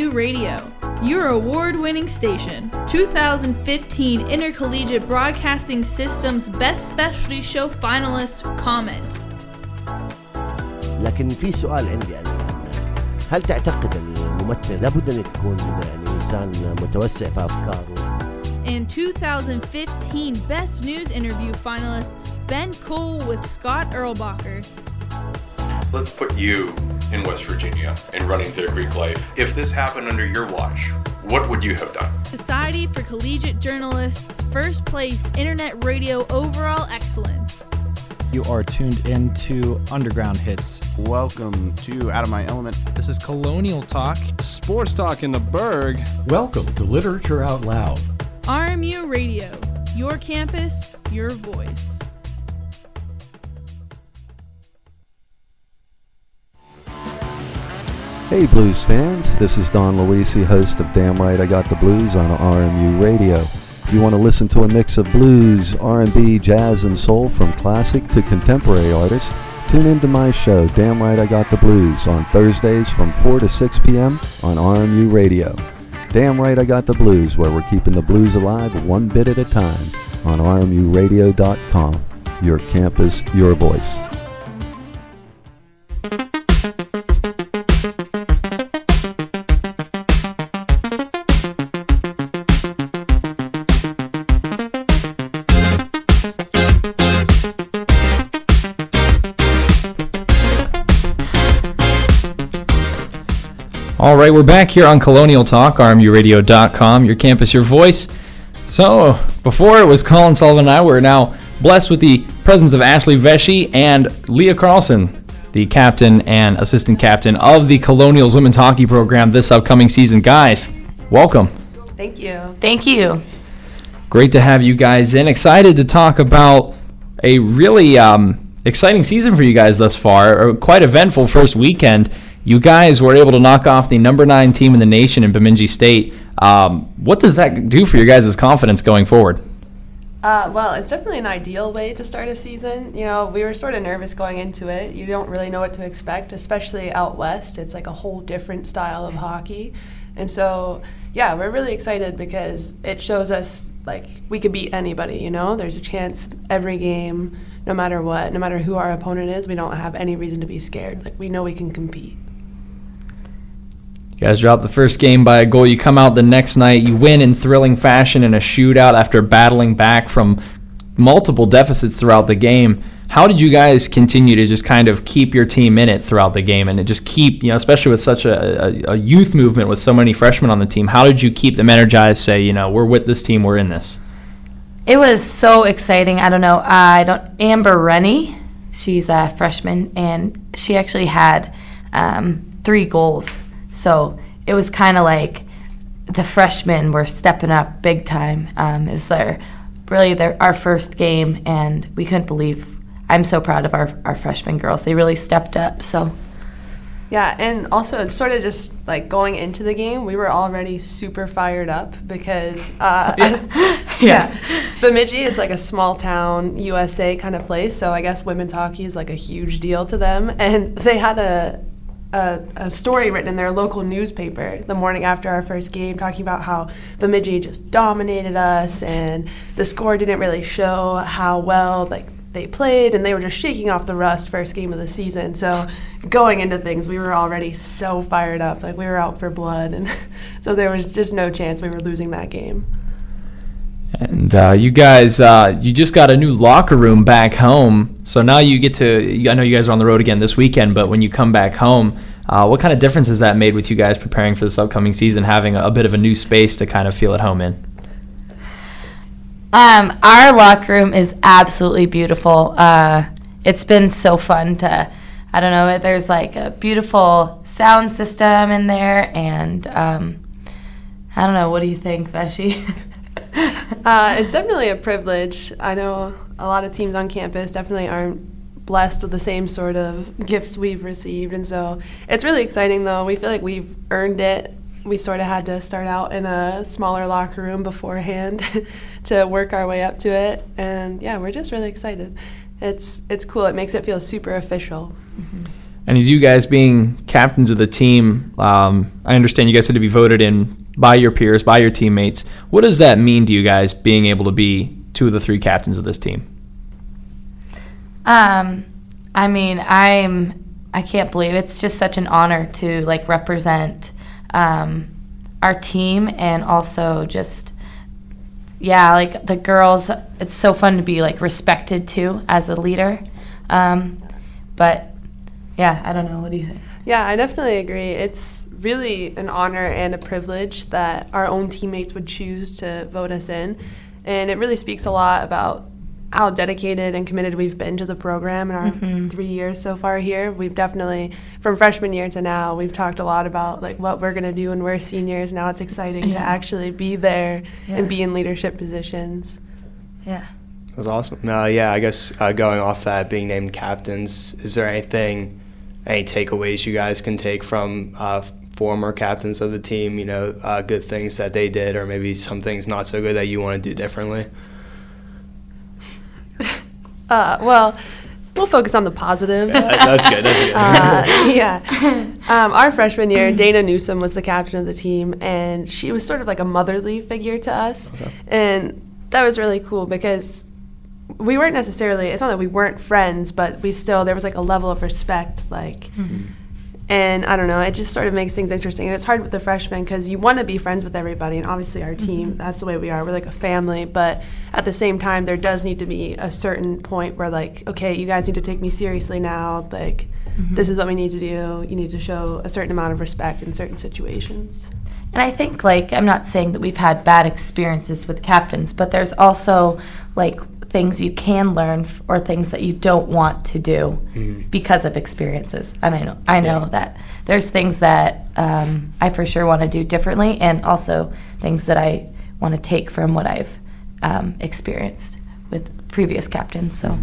Speaker 6: U Radio, your award-winning station. twenty fifteen Intercollegiate Broadcasting System's Best Specialty Show finalist comment.
Speaker 7: لكن في سؤال عندي أنا، هل تعتقد الممثل لابد أن تكون يعني إنسان متوسع في أفكاره؟
Speaker 6: And twenty fifteen Best News Interview finalist Ben Cole with Scott Erlbacher.
Speaker 8: Let's put you in West Virginia and running Clear Creek Life. If this happened under your watch, what would you have done?
Speaker 6: Society for Collegiate Journalists' first place internet radio overall excellence.
Speaker 9: You are tuned into Underground Hits.
Speaker 10: Welcome to Out of My Element.
Speaker 9: This is Colonial Talk.
Speaker 10: Sports Talk in the Berg.
Speaker 12: Welcome to Literature Out Loud.
Speaker 6: R M U Radio, your campus, your voice.
Speaker 15: Hey Blues fans, this is Don Luisi, host of Damn Right I Got the Blues on R M U Radio. If you want to listen to a mix of blues, R and B, jazz, and soul from classic to contemporary artists, tune into my show, Damn Right I Got the Blues, on Thursdays from four to six p.m. on R M U Radio. Damn Right I Got the Blues, where we're keeping the blues alive one bit at a time on R M U radio dot com. Your campus, your voice.
Speaker 1: All right, we're back here on Colonial Talk, R M U radio dot com, your campus, your voice. So, before it was Colin Sullivan and I, we're now blessed with the presence of Ashley Vesey and Leah Carlson, the captain and assistant captain of the Colonials women's hockey program this upcoming season. Guys, welcome.
Speaker 16: Thank you.
Speaker 17: Thank you.
Speaker 1: Great to have you guys in. Excited to talk about a really um, exciting season for you guys thus far, a quite eventful first weekend. You guys were able to knock off the number nine team in the nation in Bemidji State. Um, what does that do for your guys' confidence going forward?
Speaker 16: Uh, well, it's definitely an ideal way to start a season. You know, we were sort of nervous going into it. You don't really know what to expect, especially out west. It's like a whole different style of hockey. And so, yeah, we're really excited because it shows us, like, we could beat anybody, you know? There's a chance every game, no matter what, no matter who our opponent is, we don't have any reason to be scared. Like, we know we can compete.
Speaker 1: You guys dropped the first game by a goal. You come out the next night. You win in thrilling fashion in a shootout after battling back from multiple deficits throughout the game. How did you guys continue to just kind of keep your team in it throughout the game and just keep, you know, especially with such a, a, a youth movement with so many freshmen on the team, how did you keep them energized, say, you know, we're with this team, we're in this?
Speaker 17: It was so exciting. I don't know. I don't. Amber Rennie, she's a freshman, and she actually had um, three goals. So it was kind of like the freshmen were stepping up big time. Um, it was their really their, our first game, and we couldn't believe. I'm so proud of our, our freshman girls. They really stepped up. So,
Speaker 16: yeah, and also sort of just like going into the game, we were already super fired up because, uh, yeah. yeah, Bemidji is like a small town U S A kind of place. So I guess women's hockey is like a huge deal to them, and they had a. A, a story written in their local newspaper the morning after our first game talking about how Bemidji just dominated us and the score didn't really show how well like they played, and they were just shaking off the rust first game of the season. So going into things, we were already so fired up, like we were out for blood, and so there was just no chance we were losing that game.
Speaker 1: And uh, you guys, uh, you just got a new locker room back home, so now you get to, I know you guys are on the road again this weekend, but when you come back home, uh, what kind of difference has that made with you guys preparing for this upcoming season, having a, a bit of a new space to kind of feel at home in?
Speaker 17: Um, our locker room is absolutely beautiful. Uh, it's been so fun to, I don't know, there's like a beautiful sound system in there, and um, I don't know, what do you think, Vesey?
Speaker 16: Uh, it's definitely a privilege. I know a lot of teams on campus definitely aren't blessed with the same sort of gifts we've received, and so it's really exciting, though. We feel like we've earned it. We sort of had to start out in a smaller locker room beforehand to work our way up to it, and yeah, we're just really excited. It's it's cool. It makes it feel super official.
Speaker 17: Mm-hmm.
Speaker 1: And as you guys being captains of the team, um, I understand you guys had to be voted in by your peers, by your teammates. What does that mean to you guys, being able to be two of the three captains of this team?
Speaker 17: Um, I mean, I'm, I can't believe it's just such an honor to like represent um, our team, and also just, yeah, like the girls. It's so fun to be like respected too as a leader. Um, but yeah, I don't know. What do you think?
Speaker 16: Yeah, I definitely agree. It's really an honor and a privilege that our own teammates would choose to vote us in. And it really speaks a lot about how dedicated and committed we've been to the program in our
Speaker 17: Mhm.
Speaker 16: three years so far here. We've definitely, from freshman year to now, we've talked a lot about like what we're going to do when we're seniors. Now it's exciting to
Speaker 17: Yeah.
Speaker 16: actually be there
Speaker 17: Yeah.
Speaker 16: and be in leadership positions.
Speaker 17: Yeah.
Speaker 2: That's awesome. Uh, yeah, I guess uh, going off that, being named captains, is there anything, any takeaways you guys can take from uh, former captains of the team, you know, uh, good things that they did, or maybe some things not so good that you want to do differently?
Speaker 16: Uh, well, we'll focus on the positives.
Speaker 2: Yeah, that's good, that's good.
Speaker 16: Uh, yeah. Um, our freshman year, Dana Newsom was the captain of the team, and she was sort of like a motherly figure to us.
Speaker 2: Okay.
Speaker 16: And that was really cool because we weren't necessarily, it's not that we weren't friends, but we still, there was like a level of respect, like,
Speaker 17: Mhm.
Speaker 16: and I don't know, it just sort of makes things interesting. And it's hard with the freshmen because you want to be friends with everybody, and obviously our team,
Speaker 17: Mhm.
Speaker 16: that's the way we are. We're like a family, but at the same time, there does need to be a certain point where like, okay, you guys need to take me seriously now. Like,
Speaker 17: Mhm.
Speaker 16: this is what we need to do. You need to show a certain amount of respect in certain situations.
Speaker 17: And I think, like, I'm not saying that we've had bad experiences with captains, but there's also, like, things you can learn f- or things that you don't want to do
Speaker 2: Mhm.
Speaker 17: because of experiences. And I know, I know
Speaker 2: Yeah.
Speaker 17: that there's things that um, I for sure want to do differently, and also things that I want to take from what I've um, experienced with previous captains. So.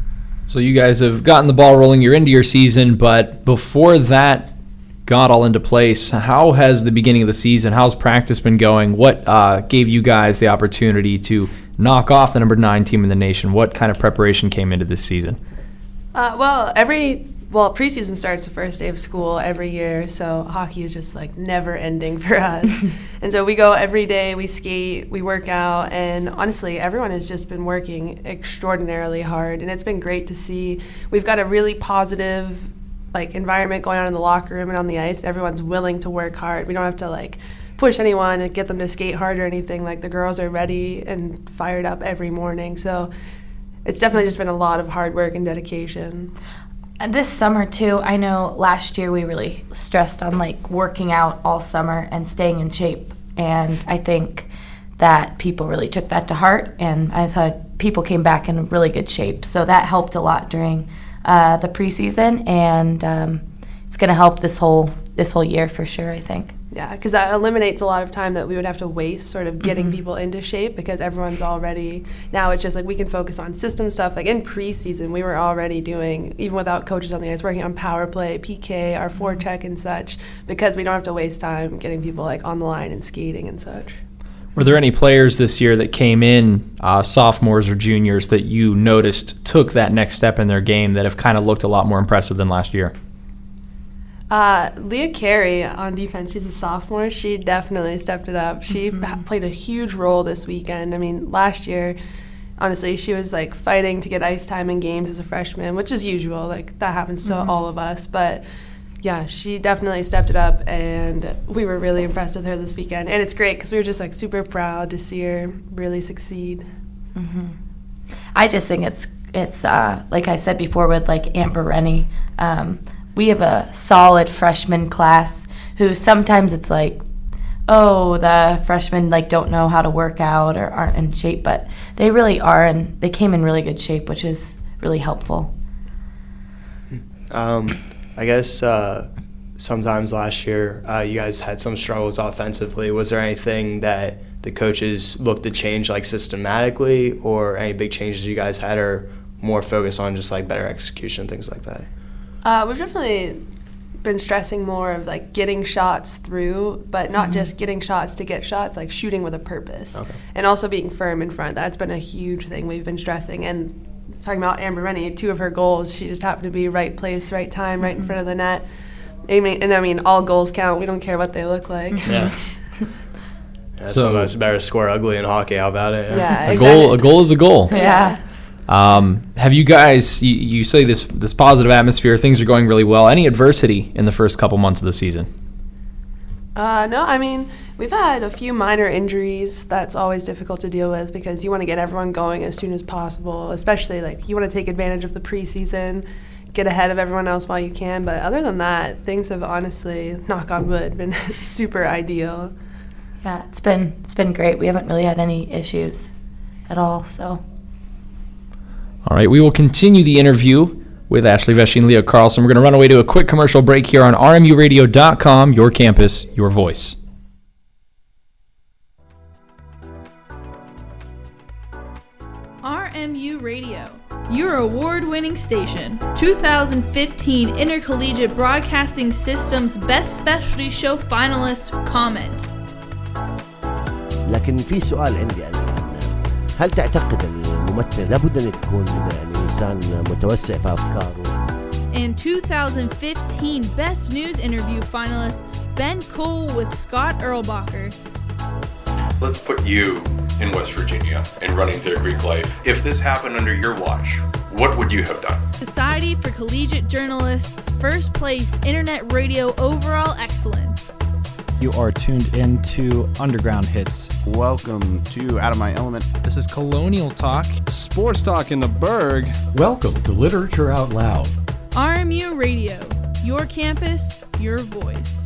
Speaker 1: So you guys have gotten the ball rolling. You're into your season, but before that got all into place, how has the beginning of the season, how's practice been going? What uh, gave you guys the opportunity to knock off the number nine team in the nation? What kind of preparation came into this season?
Speaker 16: Uh, well, every well preseason starts the first day of school every year, so hockey is just like never ending for us. And so we go every day, we skate, we work out, and honestly, everyone has just been working extraordinarily hard, and it's been great to see. We've got a really positive like environment going on in the locker room and on the ice. Everyone's willing to work hard. We don't have to like push anyone and get them to skate hard or anything. Like the girls are ready and fired up every morning. So it's definitely just been a lot of hard work and dedication.
Speaker 17: And this summer too, I know last year we really stressed on like working out all summer and staying in shape, and I think that people really took that to heart, and I thought people came back in really good shape, so that helped a lot during uh, the preseason, and um, it's going to help this whole this whole year for sure, I think.
Speaker 16: Yeah, because that eliminates a lot of time that we would have to waste sort of getting
Speaker 17: Mhm.
Speaker 16: people into shape, because everyone's already, now it's just like we can focus on system stuff. Like in preseason, we were already doing, even without coaches on the ice, working on power play, P K, our forecheck and such, because we don't have to waste time getting people like on the line and skating and such.
Speaker 1: Were there any players this year that came in, uh, sophomores or juniors, that you noticed took that next step in their game that have kind of looked a lot more impressive than last year?
Speaker 16: Uh, Leah Carey on defense, she's a sophomore. She definitely stepped it up. She
Speaker 17: Mhm.
Speaker 16: played a huge role this weekend. I mean, last year, honestly, she was like fighting to get ice time in games as a freshman, which is usual. Like that happens to
Speaker 17: Mhm.
Speaker 16: all of us. But yeah, she definitely stepped it up, and we were really impressed with her this weekend. And it's great because we were just like super proud to see her really succeed.
Speaker 17: hmm I just think it's it's uh, like I said before with like Amber Rennie. Um, we have a solid freshman class who sometimes it's like, oh, the freshmen like don't know how to work out or aren't in shape, but they really are, and they came in really good shape, which is really helpful.
Speaker 2: Um, I guess uh, sometimes last year uh, you guys had some struggles offensively. Was there anything that the coaches looked to change like systematically, or any big changes you guys had, or more focus on just like better execution, things like that?
Speaker 16: Uh, we've definitely been stressing more of like getting shots through, but not
Speaker 17: Mhm.
Speaker 16: just getting shots to get shots, like shooting with a purpose.
Speaker 2: Okay.
Speaker 16: And also being firm in front. That's been a huge thing we've been stressing. And talking about Amber Rennie, two of her goals, she just happened to be right place, right time, right in front of the net. I mean, and I mean, all goals count. We don't care what they look like.
Speaker 2: Yeah. Yeah,
Speaker 1: So-
Speaker 2: sometimes it's better to score ugly in hockey. How about it?
Speaker 16: Yeah,
Speaker 1: A goal, a goal is a goal.
Speaker 16: Yeah.
Speaker 1: Um, have you guys? You, you say this this positive atmosphere, things are going really well. Any adversity in the first couple months of the season?
Speaker 16: Uh, no, I mean, we've had a few minor injuries. That's always difficult to deal with because you want to get everyone going as soon as possible, especially like you want to take advantage of the preseason, get ahead of everyone else while you can. But other than that, things have honestly, knock on wood, been super ideal.
Speaker 17: Yeah, it's been it's been great. We haven't really had any issues at all, so.
Speaker 1: All right, we will continue the interview with Ashley Vesche and Leah Carlson. We're going to run away to a quick commercial break here on R M U radio dot com, your campus, your voice.
Speaker 6: R M U Radio, your award-winning station. two thousand fifteen Intercollegiate Broadcasting System's Best Specialty Show finalist comment.
Speaker 7: لكن في سؤال عندي أنا، هل تعتقد الممثل لابد أن يكون يعني إنسان متوسع في أفكاره؟
Speaker 6: And two thousand fifteen Best News Interview finalist Ben Cole with Scott Erlbacher.
Speaker 8: Let's put you in West Virginia and running Clear Creek Life. If this happened under your watch, what would you have done?
Speaker 6: Society for Collegiate Journalists, first place Internet Radio overall excellence.
Speaker 9: You are tuned into Underground Hits.
Speaker 10: Welcome to Out of My Element.
Speaker 13: This is Colonial Talk. Sports Talk in the Berg.
Speaker 12: Welcome to Literature Out Loud.
Speaker 6: R M U Radio, your campus, your voice.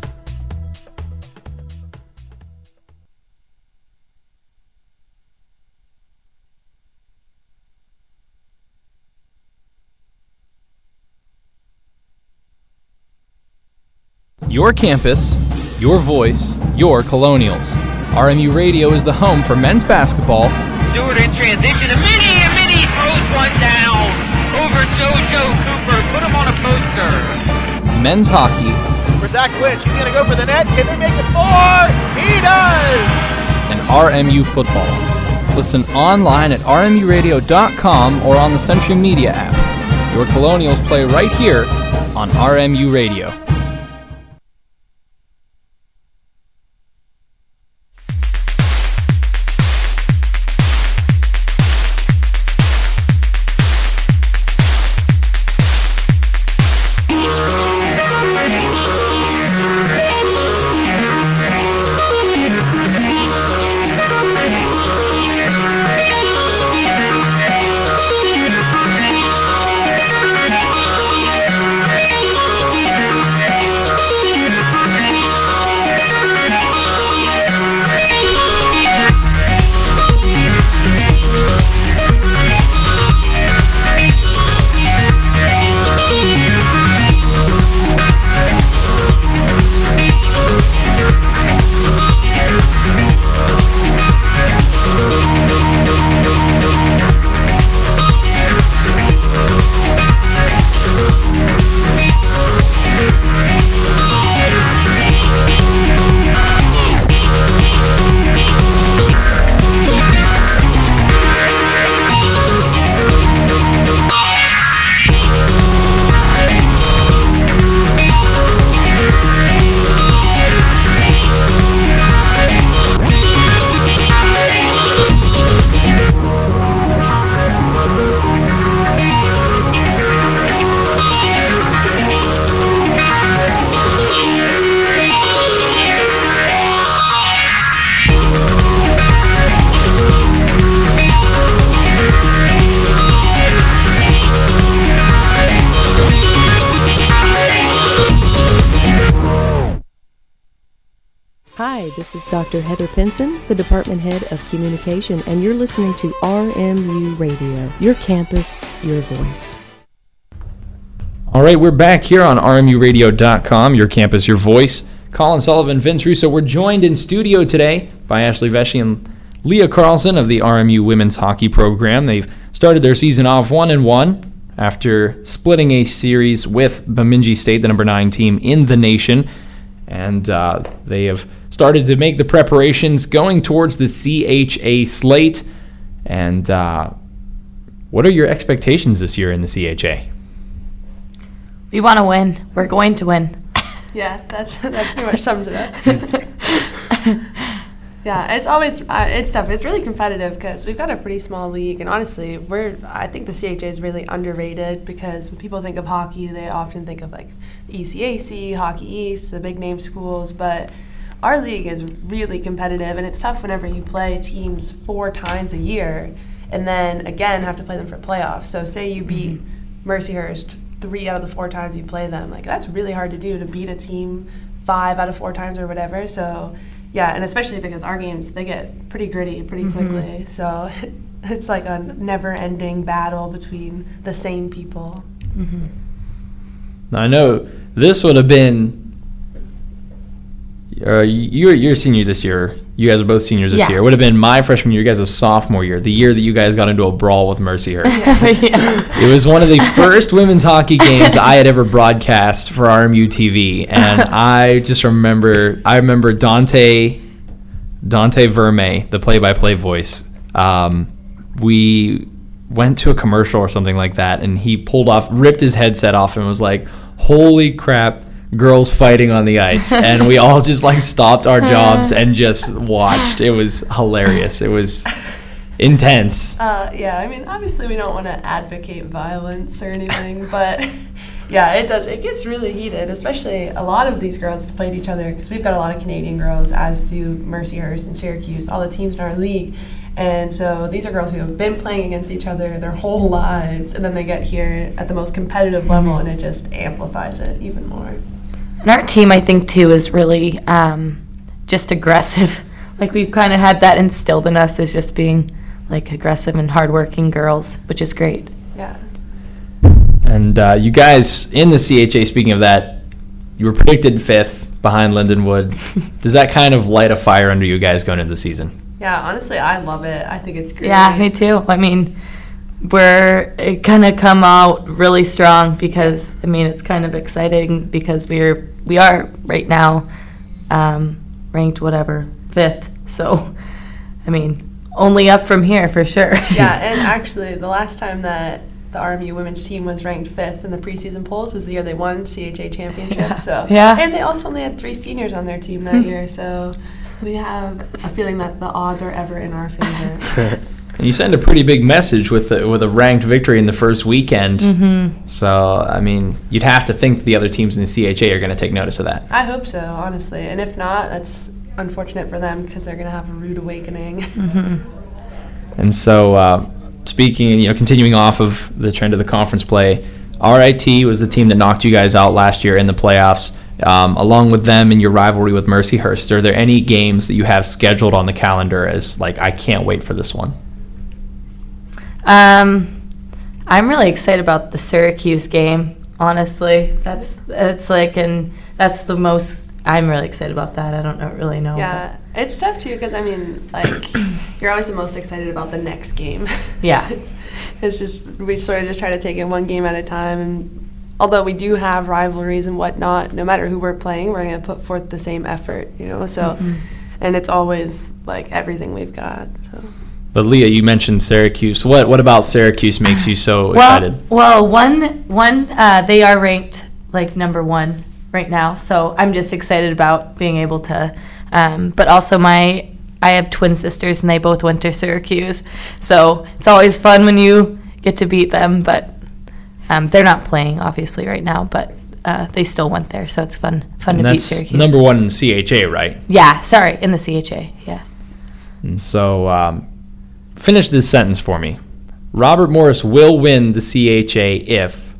Speaker 1: Your campus, your voice, your Colonials. R M U Radio is the home for men's basketball,
Speaker 3: Stewart in transition. A mini, a mini throws one down over JoJo Cooper. Put him on a poster.
Speaker 1: men's hockey,
Speaker 4: For Zach Lynch, he's going to go for the net. Can they make it four? He does!
Speaker 1: and R M U football. Listen online at R M U radio dot com or on the Century Media app. Your Colonials play right here on R M U Radio.
Speaker 18: Hi, this is Doctor Heather Pinson, the Department Head of Communication, and you're listening to R M U Radio, your campus, your voice.
Speaker 1: All right, we're back here on R M U radio dot com, your campus, your voice. Colin Sullivan, Vince Russo. We're joined in studio today by Ashley Vesche and Leah Carlson of the R M U women's hockey program. They've started their season off one and one after splitting a series with Bemidji State, the number nine team in the nation, and uh, they have started to make the preparations going towards the C H A slate, and uh, what are your expectations this year in the C H A?
Speaker 17: We want to win. We're going to win.
Speaker 16: Yeah, that's that pretty much sums it up. Yeah, it's always uh, it's tough. It's really competitive because we've got a pretty small league, and honestly, we're I think the C H A is really underrated because when people think of hockey, they often think of like E C A C, Hockey East, the big name schools, but our league is really competitive, and it's tough whenever you play teams four times a year, and then again have to play them for playoffs. So say you beat mm-hmm. Mercyhurst three out of the four times you play them, like that's really hard to do to beat a team five out of four times or whatever. So. Yeah, and especially because our games, they get pretty gritty pretty quickly. Mm-hmm. So it's like a never-ending battle between the same people.
Speaker 1: Mm-hmm. Now, I know this would have been, uh, you're, you're a senior this year. You guys are both seniors this
Speaker 17: yeah.
Speaker 1: year. It would have been my freshman year, you guys a sophomore year, the year that you guys got into a brawl with Mercyhurst. yeah. It was one of the first women's hockey games I had ever broadcast for R M U T V, and I just remember, I remember Dante, Dante Verme, the play-by-play voice. Um, we went to a commercial or something like that, and he pulled off, ripped his headset off, and was like, "Holy crap! Girls fighting on the ice," and we all just like stopped our jobs and just watched. It was hilarious. It was intense.
Speaker 16: Uh, yeah, I mean, obviously we don't want to advocate violence or anything, but yeah, it does. It gets really heated, especially a lot of these girls have played each other because we've got a lot of Canadian girls, as do Mercyhurst and Syracuse, all the teams in our league. And so these are girls who have been playing against each other their whole lives, and then they get here at the most competitive level, and it just amplifies it even more.
Speaker 17: And our team, I think, too, is really um, just aggressive. Like, we've kind of had that instilled in us as just being, like, aggressive and hardworking girls, which is great.
Speaker 16: Yeah.
Speaker 1: And uh, you guys in the C H A, speaking of that, you were predicted fifth behind Lindenwood. Does that kind of light a fire under you guys going into the season?
Speaker 16: Yeah, honestly, I love it. I think it's great.
Speaker 17: Yeah, me too. I mean, we're going to come out really strong because, I mean, it's kind of exciting because we're we are right now um, ranked whatever fifth. So, I mean, only up from here for sure.
Speaker 16: Yeah, and actually, the last time that the R M U women's team was ranked fifth in the preseason polls was the year they won C H A championships.
Speaker 17: Yeah.
Speaker 16: So
Speaker 17: yeah,
Speaker 16: and they also only had three seniors on their team that year. So we have a feeling that the odds are ever in our favor.
Speaker 1: And you send a pretty big message with a, with a ranked victory in the first weekend.
Speaker 17: Mm-hmm.
Speaker 1: So, I mean, you'd have to think the other teams in the C H A are going to take notice of that.
Speaker 16: I hope so, honestly. And if not, that's unfortunate for them because they're going to have a rude awakening.
Speaker 17: Mm-hmm.
Speaker 1: And so, uh, speaking, you know, continuing off of the trend of the conference play, R I T was the team that knocked you guys out last year in the playoffs. Um, along with them in your rivalry with Mercyhurst, are there any games that you have scheduled on the calendar as, like, I can't wait for this one?
Speaker 17: Um, I'm really excited about the Syracuse game. Honestly, that's it's like, and that's the most. I'm really excited about that. I don't know, really know.
Speaker 16: Yeah, it's tough too because I mean, like, you're always the most excited about the next game.
Speaker 17: Yeah,
Speaker 16: it's, it's just we sort of just try to take it one game at a time. And although we do have rivalries and whatnot, no matter who we're playing, we're gonna put forth the same effort. You know, so
Speaker 17: Mm-hmm.
Speaker 16: and it's always like everything we've got. So.
Speaker 1: But Leah, you mentioned Syracuse. What what about Syracuse makes you so
Speaker 17: well,
Speaker 1: excited?
Speaker 17: Well, one one uh, they are ranked like number one right now, so I'm just excited about being able to. Um, but also, my I have twin sisters, and they both went to Syracuse, so it's always fun when you get to beat them. But um, they're not playing obviously right now, but uh, they still went there, so it's fun fun
Speaker 1: And
Speaker 17: to beat
Speaker 1: that's
Speaker 17: Syracuse.
Speaker 1: number one in the C H A, right?
Speaker 17: Yeah, sorry, in the C H A, yeah.
Speaker 1: And so. Um, Finish this sentence for me. Robert Morris will win the C H A if...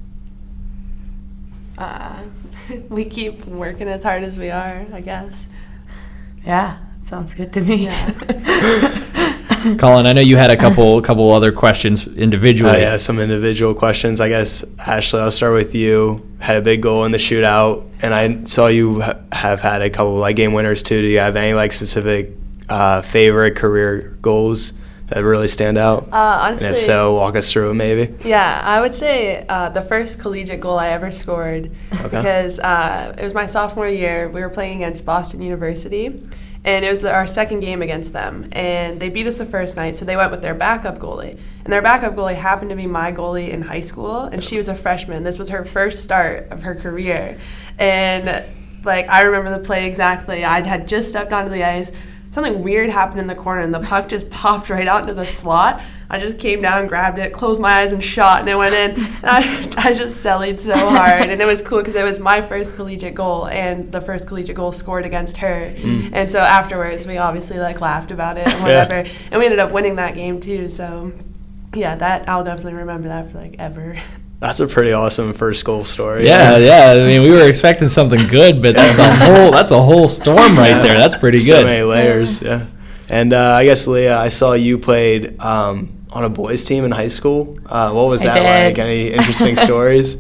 Speaker 16: Uh, we keep working as hard as we are, I guess.
Speaker 17: Yeah, sounds good to me.
Speaker 16: Yeah.
Speaker 1: Colin, I know you had a couple couple other questions individually.
Speaker 2: Uh, yeah, some individual questions. I guess, Ashley, I'll start with you. Had a big goal in the shootout, and I saw you ha- have had a couple like game winners too. Do you have any like specific uh, favorite career goals that really stand out?
Speaker 16: Uh, honestly,
Speaker 2: and if so, walk us through it maybe.
Speaker 16: Yeah, I would say uh, the first collegiate goal I ever scored
Speaker 2: Okay.
Speaker 16: because uh, it was my sophomore year. We were playing against Boston University, And it was the, our second game against them. And they beat us the first night, so they went with their backup goalie. And their backup goalie happened to be my goalie in high school, and she was a freshman. This was her first start of her career. And, like, I remember the play exactly. I had just stepped onto the ice. Something weird happened in the corner, and the puck just popped right out into the slot. I just came down, grabbed it, closed my eyes, and shot, and it went in. And I, I just sellied so hard, and it was cool because it was my first collegiate goal and the first collegiate goal scored against her. Mm. And so afterwards, we obviously like laughed about it and whatever, yeah. And we ended up winning that game too. So yeah, that I'll definitely remember that for like ever.
Speaker 2: That's a pretty awesome first goal story.
Speaker 1: Yeah, yeah. I mean, we were expecting something good, but that's a whole that's a whole storm right yeah. there. That's pretty good.
Speaker 2: So many layers, yeah. And uh, I guess, Leah, I saw you played um, on a boys' team in high school. Uh, what was
Speaker 17: I
Speaker 2: that
Speaker 17: did.
Speaker 2: like? Any interesting stories?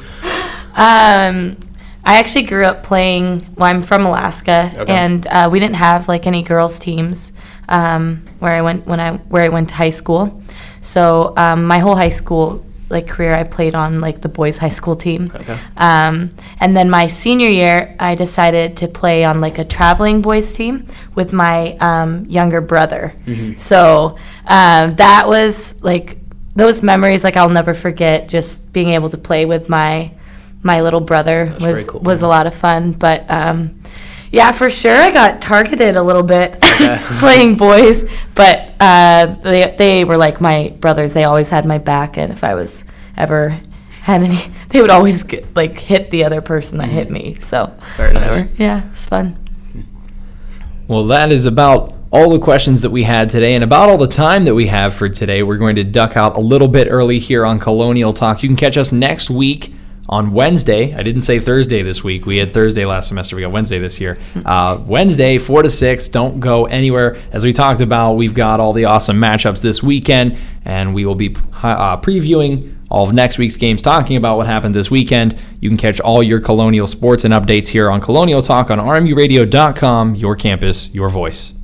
Speaker 17: Um, I actually grew up playing. Well, I'm from Alaska, okay. and uh, we didn't have like any girls' teams um, where I went when I where I went to high school. So um, my whole high school. like career I played on like the boys high school team. Okay. Um, and then my senior year I decided to play on like a traveling boys team with my um, younger brother. Mm-hmm. So um, that was like those memories like I'll never forget, just being able to play with my my little brother. That's was cool, was yeah. a lot of fun. But um, yeah, for sure I got targeted a little bit okay. playing boys, but uh, they they were like my brothers. They always had my back, and if I was ever had any, they would always get, like hit the other person that hit me. So
Speaker 2: very
Speaker 17: whatever.
Speaker 2: Nice.
Speaker 17: Yeah, it's fun.
Speaker 1: Well, that is about all the questions that we had today and about all the time that we have for today. We're going to duck out a little bit early here on Colonial Talk. You can catch us next week on Wednesday. I didn't say Thursday this week. We had Thursday last semester. We got Wednesday this year. Uh, Wednesday, four to six. Don't go anywhere. As we talked about, we've got all the awesome matchups this weekend, and we will be uh, previewing all of next week's games, talking about what happened this weekend. You can catch all your Colonial sports and updates here on Colonial Talk on R M U radio dot com, your campus, your voice.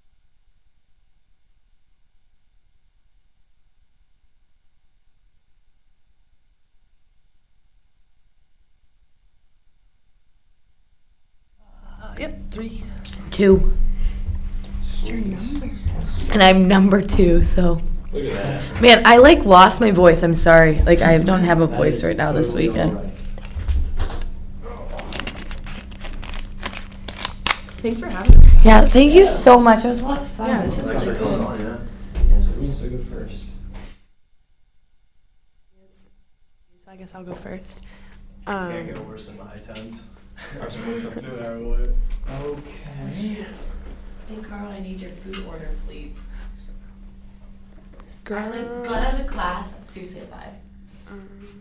Speaker 16: Yep, three.
Speaker 17: Two. Your number. And I'm number two, so.
Speaker 1: Look at that.
Speaker 17: Man, I like lost my voice. I'm sorry. Like I don't have a voice right now this weekend.
Speaker 16: Thanks for having me.
Speaker 17: Yeah, thank you so much. It was a lot of fun.
Speaker 16: Yeah, this is really cool.
Speaker 1: So go first.
Speaker 16: So I guess I'll go first.
Speaker 2: Um, Can't get worse than my attempt.
Speaker 1: Okay.
Speaker 17: Hey, Carl, I need your food order, please.
Speaker 16: Girl.
Speaker 17: I like, got out of class at Sioux City five.
Speaker 16: Um,